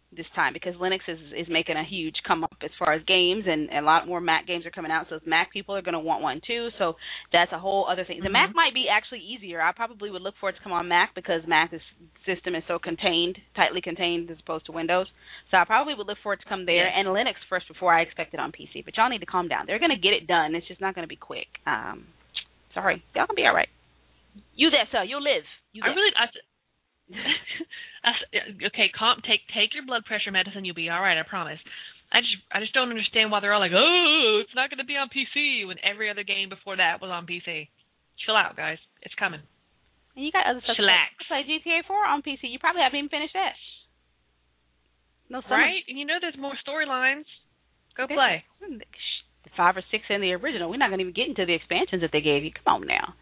this time because Linux is is making a huge come up as far as games, and, and a lot more Mac games are coming out. So Mac people are going to want one too. So that's a whole other thing. The Mm-hmm. Mac might be actually easier. I probably would look for it to come on Mac because Mac's system is so contained, tightly contained as opposed to Windows. So I probably would look for it to come there Yes. and Linux first before I expect it on P C. But y'all need to calm down. They're going to get it done. It's just not going to be quick. Um, sorry, y'all gonna be all right. You there, sir? You'll live. You I there. really, I, I, okay, calm. Take take your blood pressure medicine. You'll be all right. I promise. I just I just don't understand why they're all like, oh, it's not going to be on P C when every other game before that was on P C. Chill out, guys. It's coming. And you got other stuff. Chillax. To play G T A four on P C. You probably haven't even finished that. No, summer. Right? And you know there's more storylines. Go Okay. play. The five or six in the original. We're not going to even get into the expansions that they gave you. Come on now.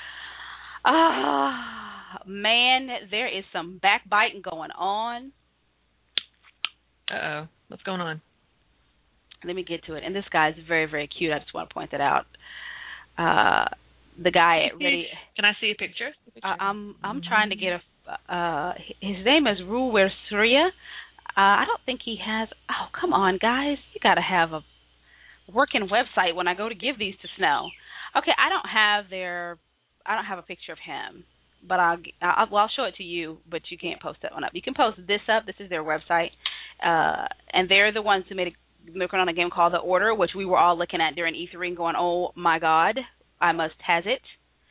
Ah, man, there is some backbiting going on. Uh-oh. What's going on? Let me get to it. And this guy is very, very cute. I just want to point that out. Uh, the guy at Ready. Can I see a picture? A picture? Uh, I'm I'm trying to get a. Uh, his name is Ruwer Surya. Uh, I don't think he has. Oh, come on, guys! You got to have a working website when I go to give these to Snow. Okay, I don't have their. I don't have a picture of him, but I'll, I'll well I'll show it to you. But you can't post that one up. You can post this up. This is their website, uh, and they're the ones who made a, working on a game called The Order, which we were all looking at during E three and going, "Oh my God, I must has it."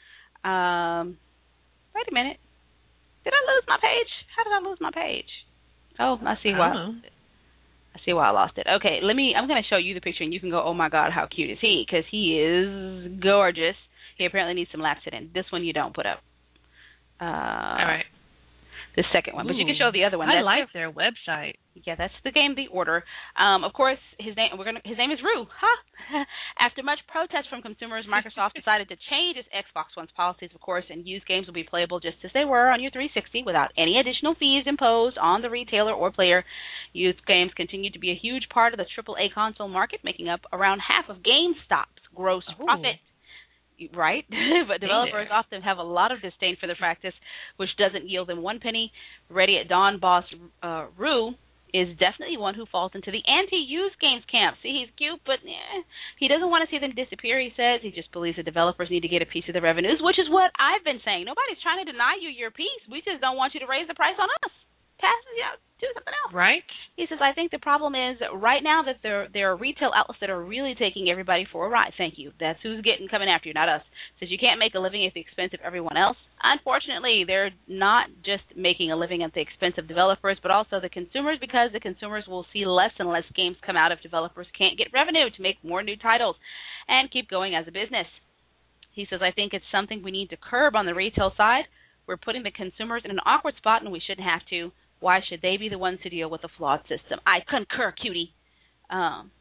Um, wait a minute, did I lose my page? How did I lose my page? Oh, I see I why. don't know. I see why I lost it. Okay, let me. I'm going to show you the picture, and you can go, "Oh my God, how cute is he?" Because he is gorgeous. He apparently needs some laps in. This one you don't put up. Uh, All right. The second one, but you can show the other one. I That's like their website. Yeah, that's the game, The Order. Um, of course, his name we're gonna his name is Rue. Huh? After much protest from consumers, Microsoft decided to change its Xbox One's policies, of course, and used games will be playable just as they were on your three sixty without any additional fees imposed on the retailer or player. Used games continue to be a huge part of the triple A console market, making up around half of GameStop's gross Oh. profit. Right? But developers there. often have a lot of disdain for the practice, which doesn't yield them one penny. Ready at Dawn boss uh, Rue is definitely one who falls into the anti-used games camp. See, he's cute, but eh, he doesn't want to see them disappear, he says. He just believes the developers need to get a piece of the revenues, which is what I've been saying. Nobody's trying to deny you your piece. We just don't want you to raise the price on us. Pass, you know, do something else. Right? He says, I think the problem is right now that there there are retail outlets that are really taking everybody for a ride. Thank you. That's who's getting coming after you, not us. Says you can't make a living at the expense of everyone else. Unfortunately, they're not just making a living at the expense of developers, but also the consumers, because the consumers will see less and less games come out if developers can't get revenue to make more new titles and keep going as a business. He says, I think it's something we need to curb on the retail side. We're putting the consumers in an awkward spot, and we shouldn't have to. Why should they be the ones to deal with a flawed system? I concur, cutie. Um,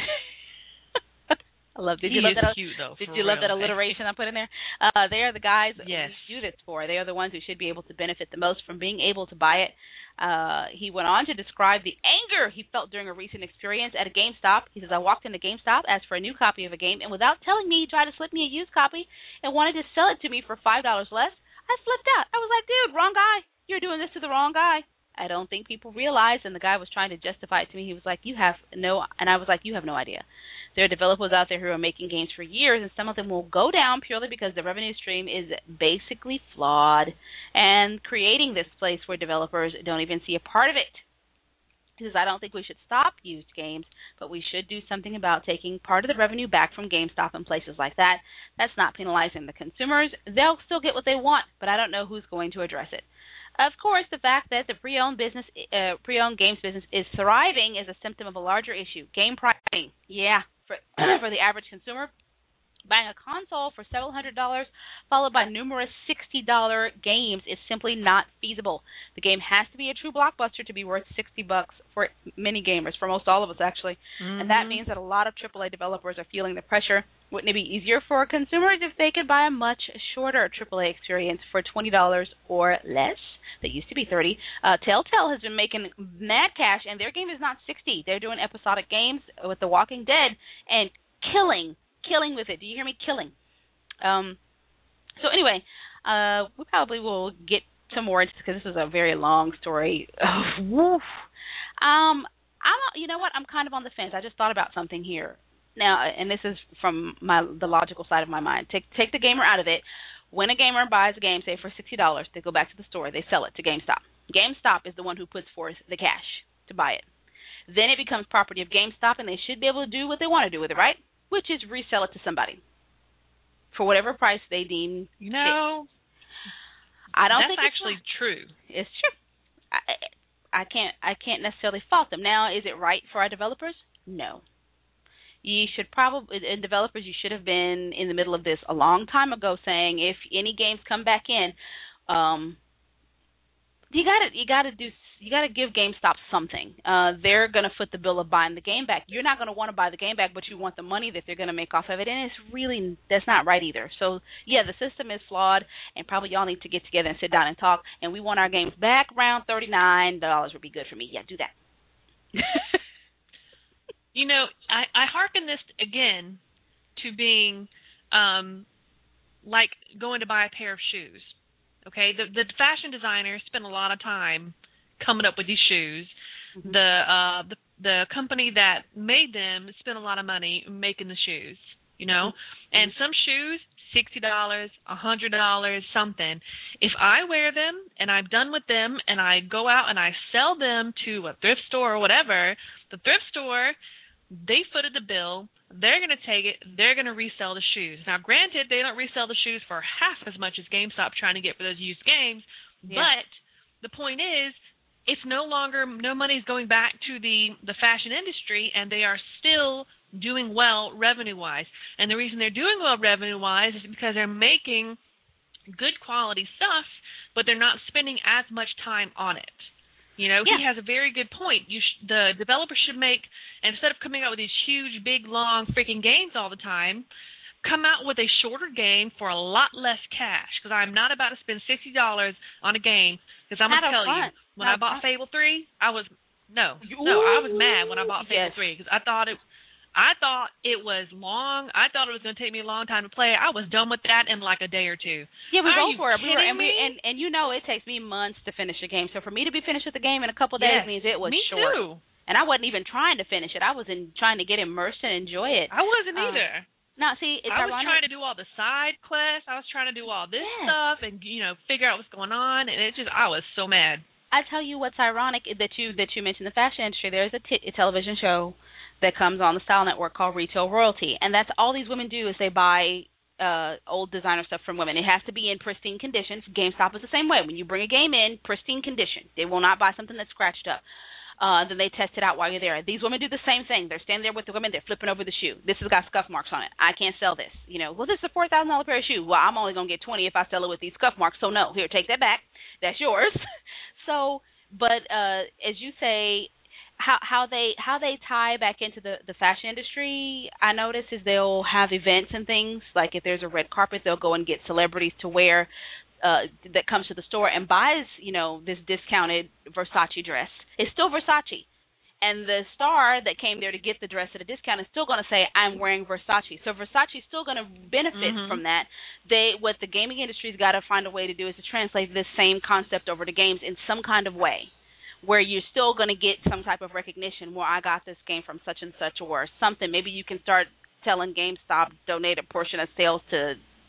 I love. Did he you love is that? cute, though, Did for you love real. that alliteration I put in there? Uh, they are the guys Yes. who do this for. They are the ones who should be able to benefit the most from being able to buy it. Uh, he went on to describe the anger he felt during a recent experience at a GameStop. He says, I walked into GameStop, asked for a new copy of a game, and without telling me, he tried to slip me a used copy and wanted to sell it to me for five dollars less. I flipped out. I was like, dude, wrong guy. You're doing this to the wrong guy. I don't think people realize, and the guy was trying to justify it to me. He was like, you have no, and I was like, you have no idea. There are developers out there who are making games for years, and some of them will go down purely because the revenue stream is basically flawed and creating this place where developers don't even see a part of it. He says, I don't think we should stop used games, but we should do something about taking part of the revenue back from GameStop and places like that. That's not penalizing the consumers. They'll still get what they want, but I don't know who's going to address it. Of course, the fact that the pre-owned business, uh, pre-owned games business is thriving is a symptom of a larger issue. Game pricing, yeah, for for the average consumer, buying a console for several hundred dollars, followed by numerous sixty dollar games, is simply not feasible. The game has to be a true blockbuster to be worth sixty bucks for many gamers, for most all of us actually, Mm-hmm. and that means that a lot of triple A developers are feeling the pressure. Wouldn't it be easier for consumers if they could buy a much shorter triple A experience for twenty dollars or less? That used to be thirty. Uh, Telltale has been making mad cash, and their game is not sixty. They're doing episodic games with The Walking Dead and killing, killing with it. Do you hear me? Killing. Um. So anyway, uh, we probably will get some more into this because this is a very long story. Oh, woof. Um, I'm, you know what? I'm kind of on the fence. I just thought about something here now, and this is from my the logical side of my mind. Take take the gamer out of it. When a gamer buys a game, say for sixty dollars, they go back to the store, they sell it to GameStop. GameStop is the one who puts forth the cash to buy it. Then it becomes property of GameStop, and they should be able to do what they want to do with it, right? Which is resell it to somebody for whatever price they deem. You know, I don't that's think it's actually wrong. true. It's true. I, I can't. I can't necessarily fault them. Now, is it right for our developers? No. You should probably, and developers, you should have been in the middle of this a long time ago, saying if any games come back in, um, you gotta, you gotta do, you gotta give GameStop something. Uh, they're gonna foot the bill of buying the game back. You're not gonna want to buy the game back, but you want the money that they're gonna make off of it, and it's really, that's not right either. So yeah, the system is flawed, and probably y'all need to get together and sit down and talk. And we want our games back. Around thirty-nine dollars would be good for me. Yeah, do that. You know, I, I hearken this again to being um, like going to buy a pair of shoes. Okay, the the fashion designers spend a lot of time coming up with these shoes. Mm-hmm. The uh the the company that made them spent a lot of money making the shoes. You know, mm-hmm. and some shoes sixty dollars, a hundred dollars, something. If I wear them and I'm done with them and I go out and I sell them to a thrift store or whatever, the thrift store, they footed the bill. They're going to take it. They're going to resell the shoes. Now, granted, they don't resell the shoes for half as much as GameStop trying to get for those used games. Yeah. But the point is, it's no longer no money is going back to the the fashion industry, and they are still doing well revenue-wise. And the reason they're doing well revenue-wise is because they're making good quality stuff, but they're not spending as much time on it. You know, yeah. He has a very good point. You sh- the developer should make, instead of coming out with these huge, big, long freaking games all the time, come out with a shorter game for a lot less cash. Because I'm not about to spend sixty dollars on a game. Because I'm going to tell you, when not I bought fun. Fable three, I was, no, Ooh. no, I was mad when I bought Fable yes. three. Because I thought it I thought it was long. I thought it was going to take me a long time to play. I was done with that in like a day or two. Yeah, we Are go for it. We were, and, we, me? and and you know it takes me months to finish a game. So for me to be finished with the game in a couple of days yes, means it was me short. Too. And I wasn't even trying to finish it. I was in trying to get immersed and enjoy it. I wasn't um, either. Now, see, it's I was ironic. trying to do all the side quests. I was trying to do all this yes. stuff and you know figure out what's going on. And it just I was so mad. I tell you what's ironic that you that you mentioned the fashion industry. There's a, t- a television show that comes on the Style Network called Retail Royalty, and that's all these women do is they buy uh, old designer stuff from women. It has to be in pristine condition. GameStop is the same way. When you bring a game in, pristine condition. They will not buy something that's scratched up. Uh, then they test it out while you're there. These women do the same thing. They're standing there with the women. They're flipping over the shoe. This has got scuff marks on it. I can't sell this. You know, well, this is a four thousand dollars pair of shoes. Well, I'm only going to get twenty if I sell it with these scuff marks. So, no, here, take that back. That's yours. so, but uh, as you say, how how they how they tie back into the, the fashion industry, I notice is they'll have events and things. Like if there's a red carpet, they'll go and get celebrities to wear uh, that comes to the store and buys, you know, this discounted Versace dress. It's still Versace. And the star that came there to get the dress at a discount is still going to say, I'm wearing Versace. So Versace's still going to benefit mm-hmm. from that. They What the gaming industry's got to find a way to do is to translate this same concept over to games in some kind of way, where you're still going to get some type of recognition. Well, I got this game from such and such or something. Maybe you can start telling GameStop, donate a portion of sales to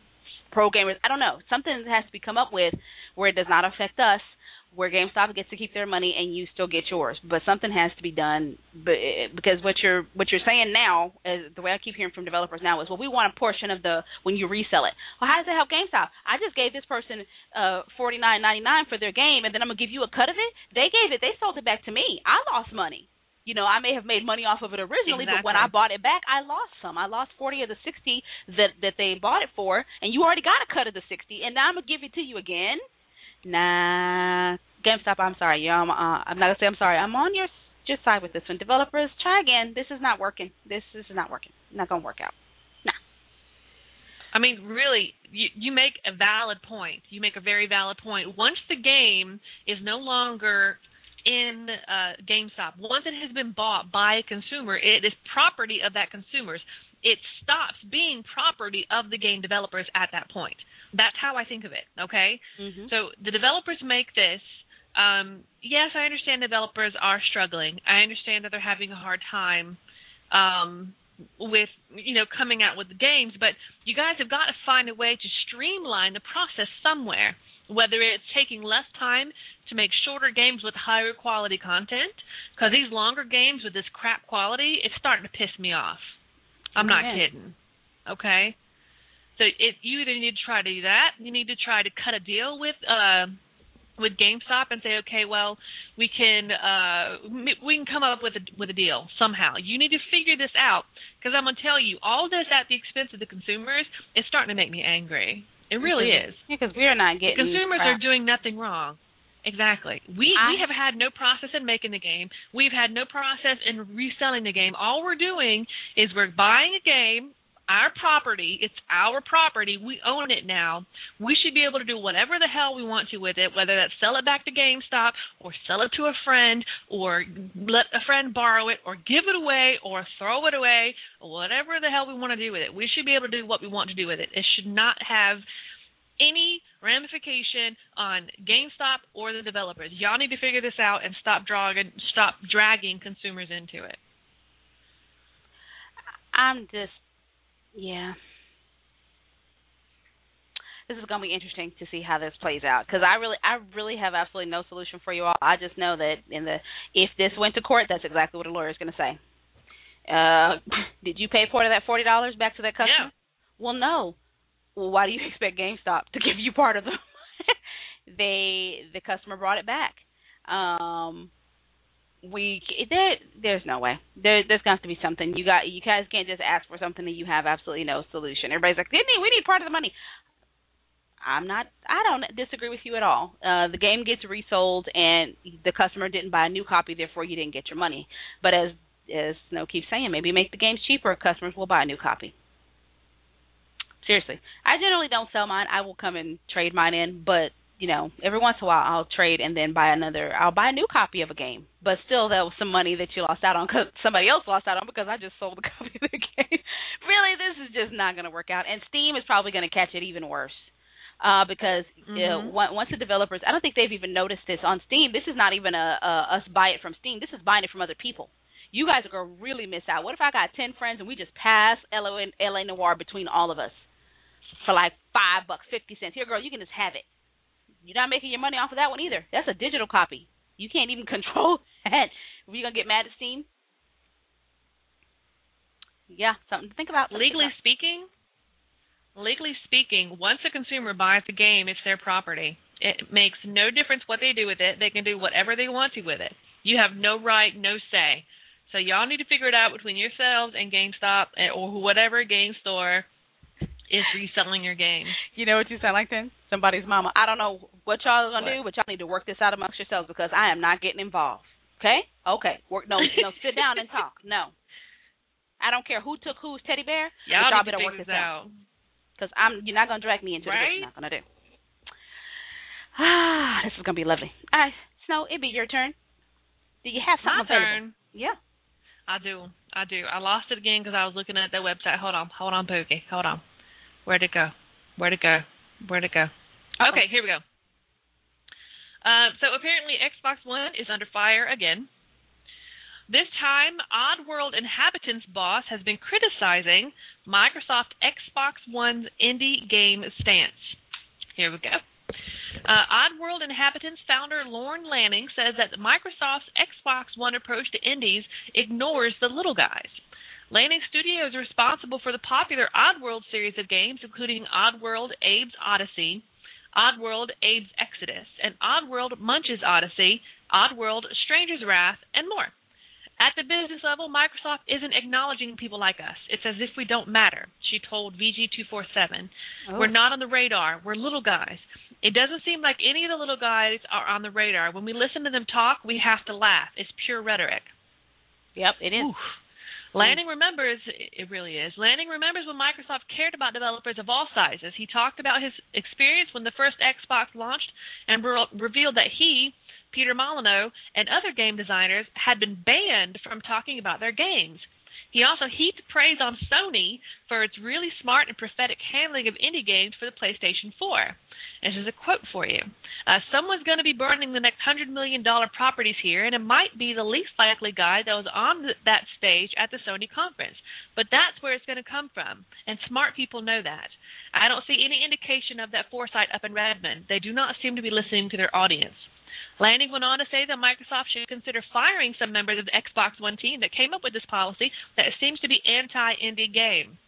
pro gamers. I don't know. Something has to be come up with where it does not affect us, where GameStop gets to keep their money and you still get yours. But something has to be done, because what you're what you're saying now, is the way I keep hearing from developers now is, well, we want a portion of the when you resell it. Well, how does that help GameStop? I just gave this person uh, forty-nine ninety-nine for their game, and then I'm gonna give you a cut of it. They gave it, they sold it back to me. I lost money. You know, I may have made money off of it originally, exactly. but when I bought it back, I lost some. I lost forty of the sixty that that they bought it for, and you already got a cut of the sixty, and now I'm gonna give it to you again. Nah, GameStop, I'm sorry. Yeah, I'm, uh, I'm not going to say I'm sorry. I'm on your your side with this one. Developers, try again. This is not working. This, this is not working. Not going to work out. Nah. I mean, really, you, you make a valid point. You make a very valid point. Once the game is no longer in uh, GameStop, once it has been bought by a consumer, it is property of that consumer's. It stops being property of the game developers at that point. That's how I think of it, okay? Mm-hmm. So the developers make this Um, yes, I understand developers are struggling. I understand that they're having a hard time um, with, you know, coming out with the games, but you guys have got to find a way to streamline the process somewhere, whether it's taking less time to make shorter games with higher quality content, because these longer games with this crap quality, it's starting to piss me off. I'm not Yeah. kidding. Okay? So it, you either need to try to do that, you need to try to cut a deal with uh, with GameStop and say, okay, well, we can uh, we can come up with a with a deal somehow. You need to figure this out, because I'm gonna tell you, all this at the expense of the consumers is starting to make me angry. It really is. Yeah, because we're not getting. The consumers crap. are doing nothing wrong. Exactly. We I, we have had no process in making the game. We've had no process in reselling the game. All we're doing is we're buying a game, our property. It's our property. We own it now. We should be able to do whatever the hell we want to with it, whether that's sell it back to GameStop or sell it to a friend or let a friend borrow it or give it away or throw it away or whatever the hell we want to do with it. We should be able to do what we want to do with it. It should not have any ramification on GameStop or the developers. Y'all need to figure this out and stop dragging, stop dragging consumers into it. I'm just, yeah. This is going to be interesting to see how this plays out, because I really, I really have absolutely no solution for you all. I just know that in the if this went to court, that's exactly what a lawyer is going to say. Uh, did you pay part of that forty dollars back to that customer? Yeah. Well, no. Well, why do you expect GameStop to give you part of them? they the customer brought it back. Um, we there there's no way. There there's going to have to be something. You got you guys can't just ask for something that you have absolutely no solution. Everybody's like, didn't we need part of the money? I'm not. I don't disagree with you at all. Uh, the game gets resold, and the customer didn't buy a new copy, therefore you didn't get your money. But as as Snow keeps saying, maybe make the games cheaper. Customers will buy a new copy. Seriously, I generally don't sell mine. I will come and trade mine in, but you know, every once in a while I'll trade and then buy another. I'll buy a new copy of a game, but still, that was some money that you lost out on because somebody else lost out on because I just sold a copy of the game. Really, this is just not going to work out, and Steam is probably going to catch it even worse. Uh, because mm-hmm. you know, once the developers, I don't think they've even noticed this on Steam. This is not even a, a us buy it from Steam. This is buying it from other people. You guys are going to really miss out. What if I got ten friends and we just pass L A Noire between all of us for like five bucks, fifty cents? Here, girl, you can just have it. You're not making your money off of that one either. That's a digital copy. You can't even control that. Are you going to get mad at Steam? Yeah, something to think about. Legally speaking, legally speaking, once a consumer buys the game, it's their property. It makes no difference what they do with it. They can do whatever they want to with it. You have no right, no say. So y'all need to figure it out between yourselves and GameStop or whatever game store is reselling your game. You know what you sound like then? Somebody's mama. I don't know what y'all are going to do, but y'all need to work this out amongst yourselves because I am not getting involved. Okay? Okay. Work. No, no, sit down and talk. No. I don't care who took whose teddy bear. Y'all, y'all need better to work figure this this out. out. Because I'm, you're not going to drag me into right? it. You're not going to do. Ah, this is going to be lovely. All right. Snow, it'd be your turn. Do you have something My available? turn. Yeah. I do. I do. I lost it again because I was looking at their website. Hold on. Hold on, Pookie. Hold on. Where'd it go? Where'd it go? Where'd it go? Uh-oh. Okay, here we go. Uh, so apparently Xbox One is under fire again. This time, Oddworld Inhabitants boss has been criticizing Microsoft Xbox One's indie game stance. Here we go. Uh, Oddworld Inhabitants founder Lorne Lanning says that Microsoft's Xbox One approach to indies ignores the little guys. Lanning Studios is responsible for the popular Oddworld series of games, including Oddworld Abe's Odyssey, Oddworld Abe's Exodus, and Oddworld Munch's Odyssey, Oddworld Stranger's Wrath, and more. At the business level, Microsoft isn't acknowledging people like us. It's as if we don't matter, she told V G two forty-seven. Oh. We're not on the radar. We're little guys. It doesn't seem like any of the little guys are on the radar. When we listen to them talk, we have to laugh. It's pure rhetoric. Yep, it is. Oof. Lanning remembers, it really is, Lanning remembers when Microsoft cared about developers of all sizes. He talked about his experience when the first Xbox launched and re- revealed that he, Peter Molyneux, and other game designers had been banned from talking about their games. He also heaped praise on Sony for its really smart and prophetic handling of indie games for the PlayStation four. This is a quote for you. Uh, someone's going to be burning the next one hundred million dollars properties here, and it might be the least likely guy that was on th- that stage at the Sony conference. But that's where it's going to come from, and smart people know that. I don't see any indication of that foresight up in Redmond. They do not seem to be listening to their audience. Lanning went on to say that Microsoft should consider firing some members of the Xbox One team that came up with this policy that seems to be anti-indie game.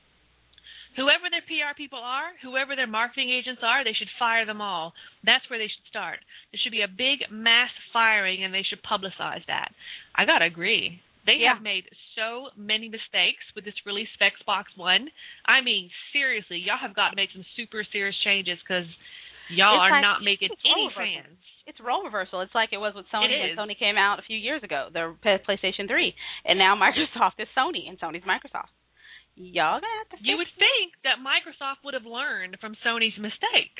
Whoever their P R people are, whoever their marketing agents are, they should fire them all. That's where they should start. There should be a big mass firing, and they should publicize that. I got to agree. They yeah. have made so many mistakes with this release of Xbox One. I mean, seriously, y'all have got to make some super serious changes because y'all it's are like, not making any fans. It's role reversal. It's like it was with Sony when Sony came out a few years ago, the PlayStation three, and now Microsoft is Sony, and Sony's Microsoft. Y'all gonna have to. You would think that Microsoft would have learned from Sony's mistake.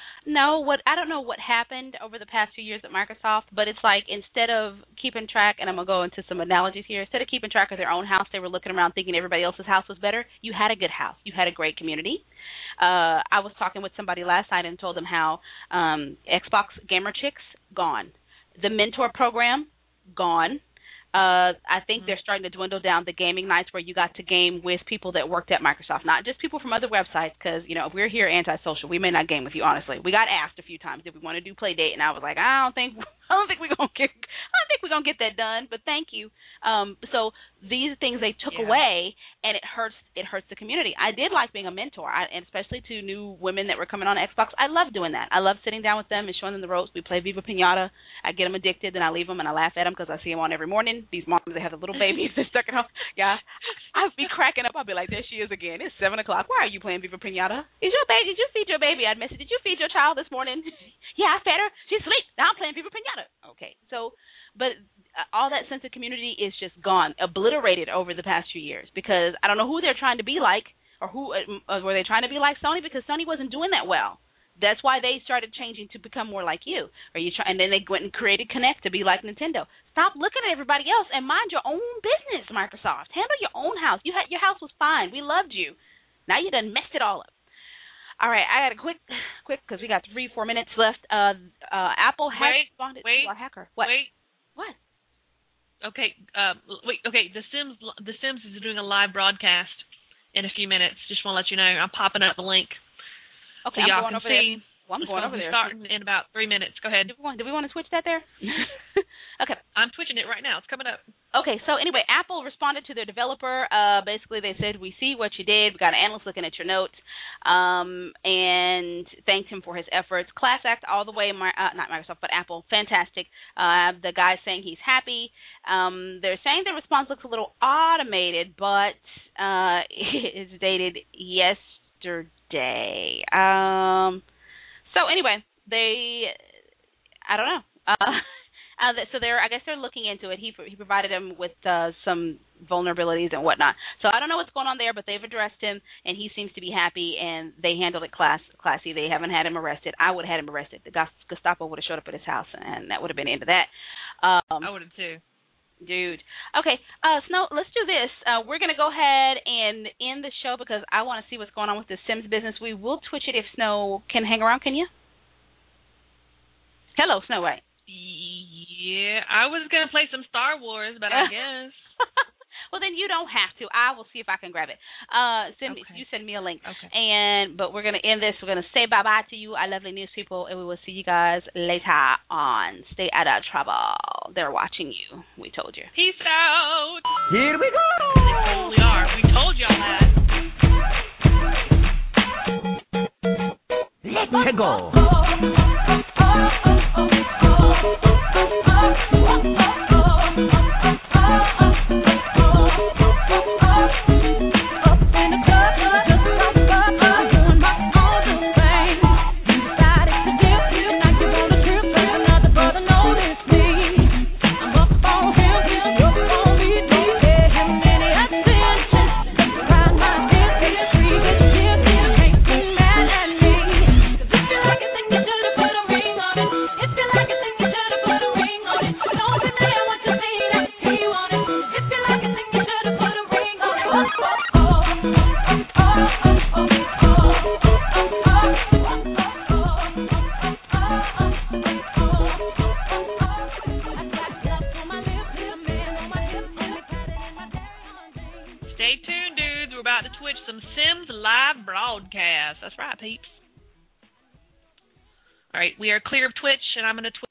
No, what I don't know what happened over the past few years at Microsoft, but it's like instead of keeping track, and I'm gonna go into some analogies here. Instead of keeping track of their own house, they were looking around thinking everybody else's house was better. You had a good house. You had a great community. Uh, I was talking with somebody last night and told them how um, Xbox Gamer Chicks gone, the mentor program gone. Uh, I think they're starting to dwindle down the gaming nights where you got to game with people that worked at Microsoft, not just people from other websites, because, you know, if we're here antisocial, we may not game with you, honestly. We got asked a few times if we want to do play date, and I was like, I don't think I don't think we're going to get I don't think we're going to get that done, but thank you. Um, so these things they took yeah. away, and it hurts it hurts the community. I did like being a mentor, I, and especially to new women that were coming on Xbox. I love doing that. I love sitting down with them and showing them the ropes. We play Viva Pinata. I get them addicted, then I leave them, and I laugh at them because I see them on every morning. These moms, they have the little babies they're stuck at home. Yeah, I'd be cracking up. I'd be like, there she is again. It's seven o'clock. Why are you playing Viva Pinata? Is your baby? Did you feed your baby? I'd message. Did you feed your child this morning? Yeah, I fed her. She's asleep. Now I'm playing Viva Pinata. Okay, so, but uh, all that sense of community is just gone, obliterated over the past few years because I don't know who they're trying to be like, or who uh, were they trying to be like Sony, because Sony wasn't doing that well. That's why they started changing to become more like you. Or you try, and then they went and created Kinect to be like Nintendo. Stop looking at everybody else and mind your own business, Microsoft. Handle your own house. You had your house was fine. We loved you. Now you done messed it all up. All right, I got a quick, quick because we got three, four minutes left. Uh, uh, Apple has wait, responded wait, to a hacker. What? Wait. What? Okay. Um, wait. Okay. The Sims. The Sims is doing a live broadcast in a few minutes. Just want to let you know. I'm popping up the link. Okay, so I'm y'all going can over see. there. Well, I'm It's going gonna over be there. Starting in about three minutes. Go ahead. Do we want, do we want to switch that there? Okay. I'm switching it right now. It's coming up. Okay, so anyway, Apple responded to their developer. Uh, basically, they said, we see what you did. We got an analyst looking at your notes, um, and thanked him for his efforts. Class act all the way, uh, not Microsoft, but Apple. Fantastic. Uh, the guy's saying he's happy. Um, they're saying the response looks a little automated, but uh, it's dated yesterday. Um, so anyway, they, I don't know. Uh, Uh, so they're, I guess they're looking into it. He he provided them with uh, some vulnerabilities and whatnot. So I don't know what's going on there, but they've addressed him, and he seems to be happy, and they handled it class, classy. They haven't had him arrested. I would have had him arrested. The Gestapo would have showed up at his house, and that would have been the end of that. Um, I would have too. Dude. Okay, uh, Snow, let's do this. Uh, we're going to go ahead and end the show because I want to see what's going on with the Sims business. We will Twitch it if Snow can hang around. Can you? Hello, Snow White. Yeah, I was going to play some Star Wars, but I guess. Well, then you don't have to. I will see if I can grab it. Uh, send okay. You send me a link. Okay. And But we're going to end this. We're going to say bye-bye to you, our lovely news people, and we will see you guys later on. Stay out of trouble. They're watching you. We told you. Peace out. Here we go. They totally are. We told y'all that. Let's go. Oh, Stay tuned, dudes. We're about to Twitch some Sims live broadcast. That's right, peeps. All right, we are clear of Twitch, and I'm going to Twitch.